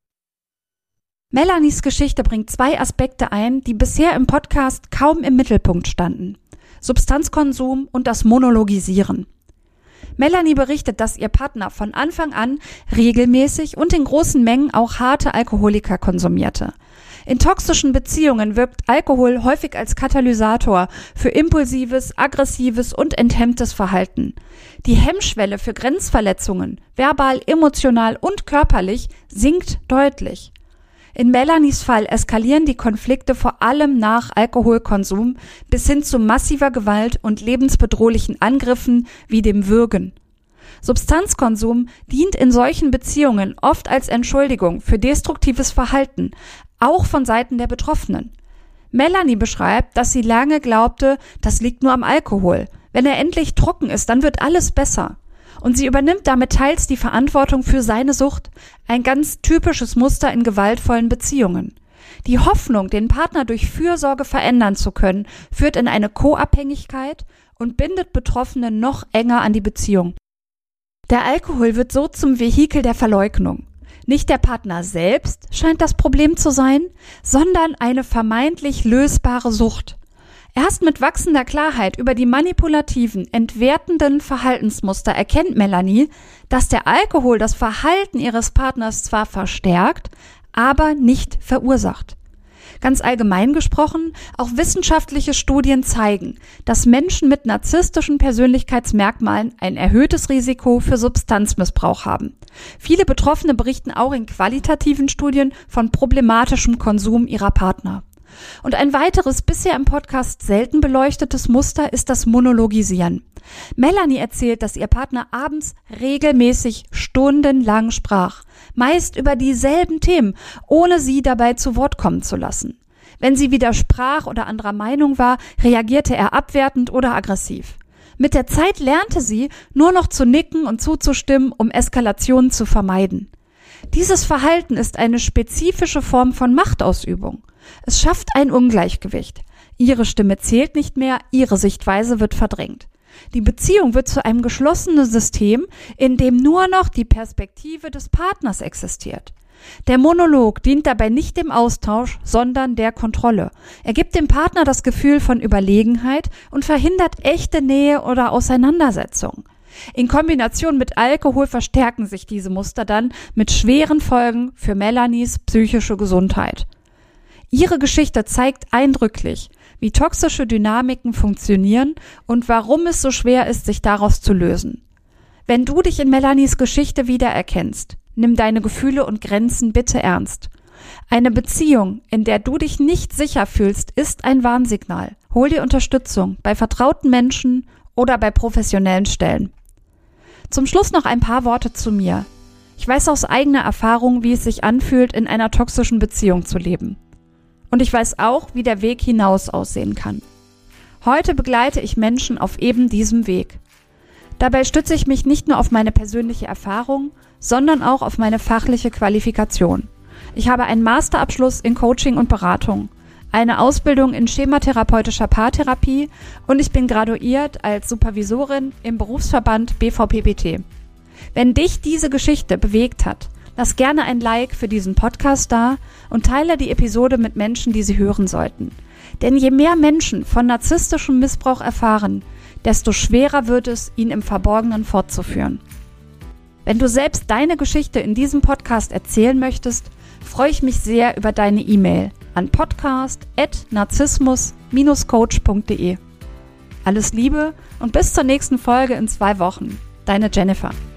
[SPEAKER 2] Melanies Geschichte bringt zwei Aspekte ein, die bisher im Podcast kaum im Mittelpunkt standen: Substanzkonsum und das Monologisieren. Melanie berichtet, dass ihr Partner von Anfang an regelmäßig und in großen Mengen auch harte Alkoholiker konsumierte. In toxischen Beziehungen wirkt Alkohol häufig als Katalysator für impulsives, aggressives und enthemmtes Verhalten. Die Hemmschwelle für Grenzverletzungen, verbal, emotional und körperlich, sinkt deutlich. In Melanies Fall eskalieren die Konflikte vor allem nach Alkoholkonsum bis hin zu massiver Gewalt und lebensbedrohlichen Angriffen wie dem Würgen. Substanzkonsum dient in solchen Beziehungen oft als Entschuldigung für destruktives Verhalten, auch von Seiten der Betroffenen. Melanie beschreibt, dass sie lange glaubte, das liegt nur am Alkohol. Wenn er endlich trocken ist, dann wird alles besser. Und sie übernimmt damit teils die Verantwortung für seine Sucht, ein ganz typisches Muster in gewaltvollen Beziehungen. Die Hoffnung, den Partner durch Fürsorge verändern zu können, führt in eine Co-Abhängigkeit und bindet Betroffene noch enger an die Beziehung. Der Alkohol wird so zum Vehikel der Verleugnung. Nicht der Partner selbst scheint das Problem zu sein, sondern eine vermeintlich lösbare Sucht. Erst mit wachsender Klarheit über die manipulativen, entwertenden Verhaltensmuster erkennt Melanie, dass der Alkohol das Verhalten ihres Partners zwar verstärkt, aber nicht verursacht. Ganz allgemein gesprochen, auch wissenschaftliche Studien zeigen, dass Menschen mit narzisstischen Persönlichkeitsmerkmalen ein erhöhtes Risiko für Substanzmissbrauch haben. Viele Betroffene berichten auch in qualitativen Studien von problematischem Konsum ihrer Partner. Und ein weiteres, bisher im Podcast selten beleuchtetes Muster ist das Monologisieren. Melanie erzählt, dass ihr Partner abends regelmäßig stundenlang sprach, meist über dieselben Themen, ohne sie dabei zu Wort kommen zu lassen. Wenn sie widersprach oder anderer Meinung war, reagierte er abwertend oder aggressiv. Mit der Zeit lernte sie, nur noch zu nicken und zuzustimmen, um Eskalationen zu vermeiden. Dieses Verhalten ist eine spezifische Form von Machtausübung. Es schafft ein Ungleichgewicht. Ihre Stimme zählt nicht mehr, ihre Sichtweise wird verdrängt. Die Beziehung wird zu einem geschlossenen System, in dem nur noch die Perspektive des Partners existiert. Der Monolog dient dabei nicht dem Austausch, sondern der Kontrolle. Er gibt dem Partner das Gefühl von Überlegenheit und verhindert echte Nähe oder Auseinandersetzung. In Kombination mit Alkohol verstärken sich diese Muster dann mit schweren Folgen für Melanies psychische Gesundheit. Ihre Geschichte zeigt eindrücklich, wie toxische Dynamiken funktionieren und warum es so schwer ist, sich daraus zu lösen. Wenn du dich in Melanies Geschichte wiedererkennst, nimm deine Gefühle und Grenzen bitte ernst. Eine Beziehung, in der du dich nicht sicher fühlst, ist ein Warnsignal. Hol dir Unterstützung bei vertrauten Menschen oder bei professionellen Stellen. Zum Schluss noch ein paar Worte zu mir. Ich weiß aus eigener Erfahrung, wie es sich anfühlt, in einer toxischen Beziehung zu leben. Und ich weiß auch, wie der Weg hinaus aussehen kann. Heute begleite ich Menschen auf eben diesem Weg. Dabei stütze ich mich nicht nur auf meine persönliche Erfahrung, sondern auch auf meine fachliche Qualifikation. Ich habe einen Masterabschluss in Coaching und Beratung, eine Ausbildung in schematherapeutischer Paartherapie und ich bin graduiert als Supervisorin im Berufsverband B V P B T. Wenn dich diese Geschichte bewegt hat, lass gerne ein Like für diesen Podcast da und teile die Episode mit Menschen, die sie hören sollten. Denn je mehr Menschen von narzisstischem Missbrauch erfahren, desto schwerer wird es, ihn im Verborgenen fortzuführen. Wenn du selbst deine Geschichte in diesem Podcast erzählen möchtest, freue ich mich sehr über deine E-Mail an podcast at narzissmus dash coach punkt de. Alles Liebe und bis zur nächsten Folge in zwei Wochen. Deine Jennifer.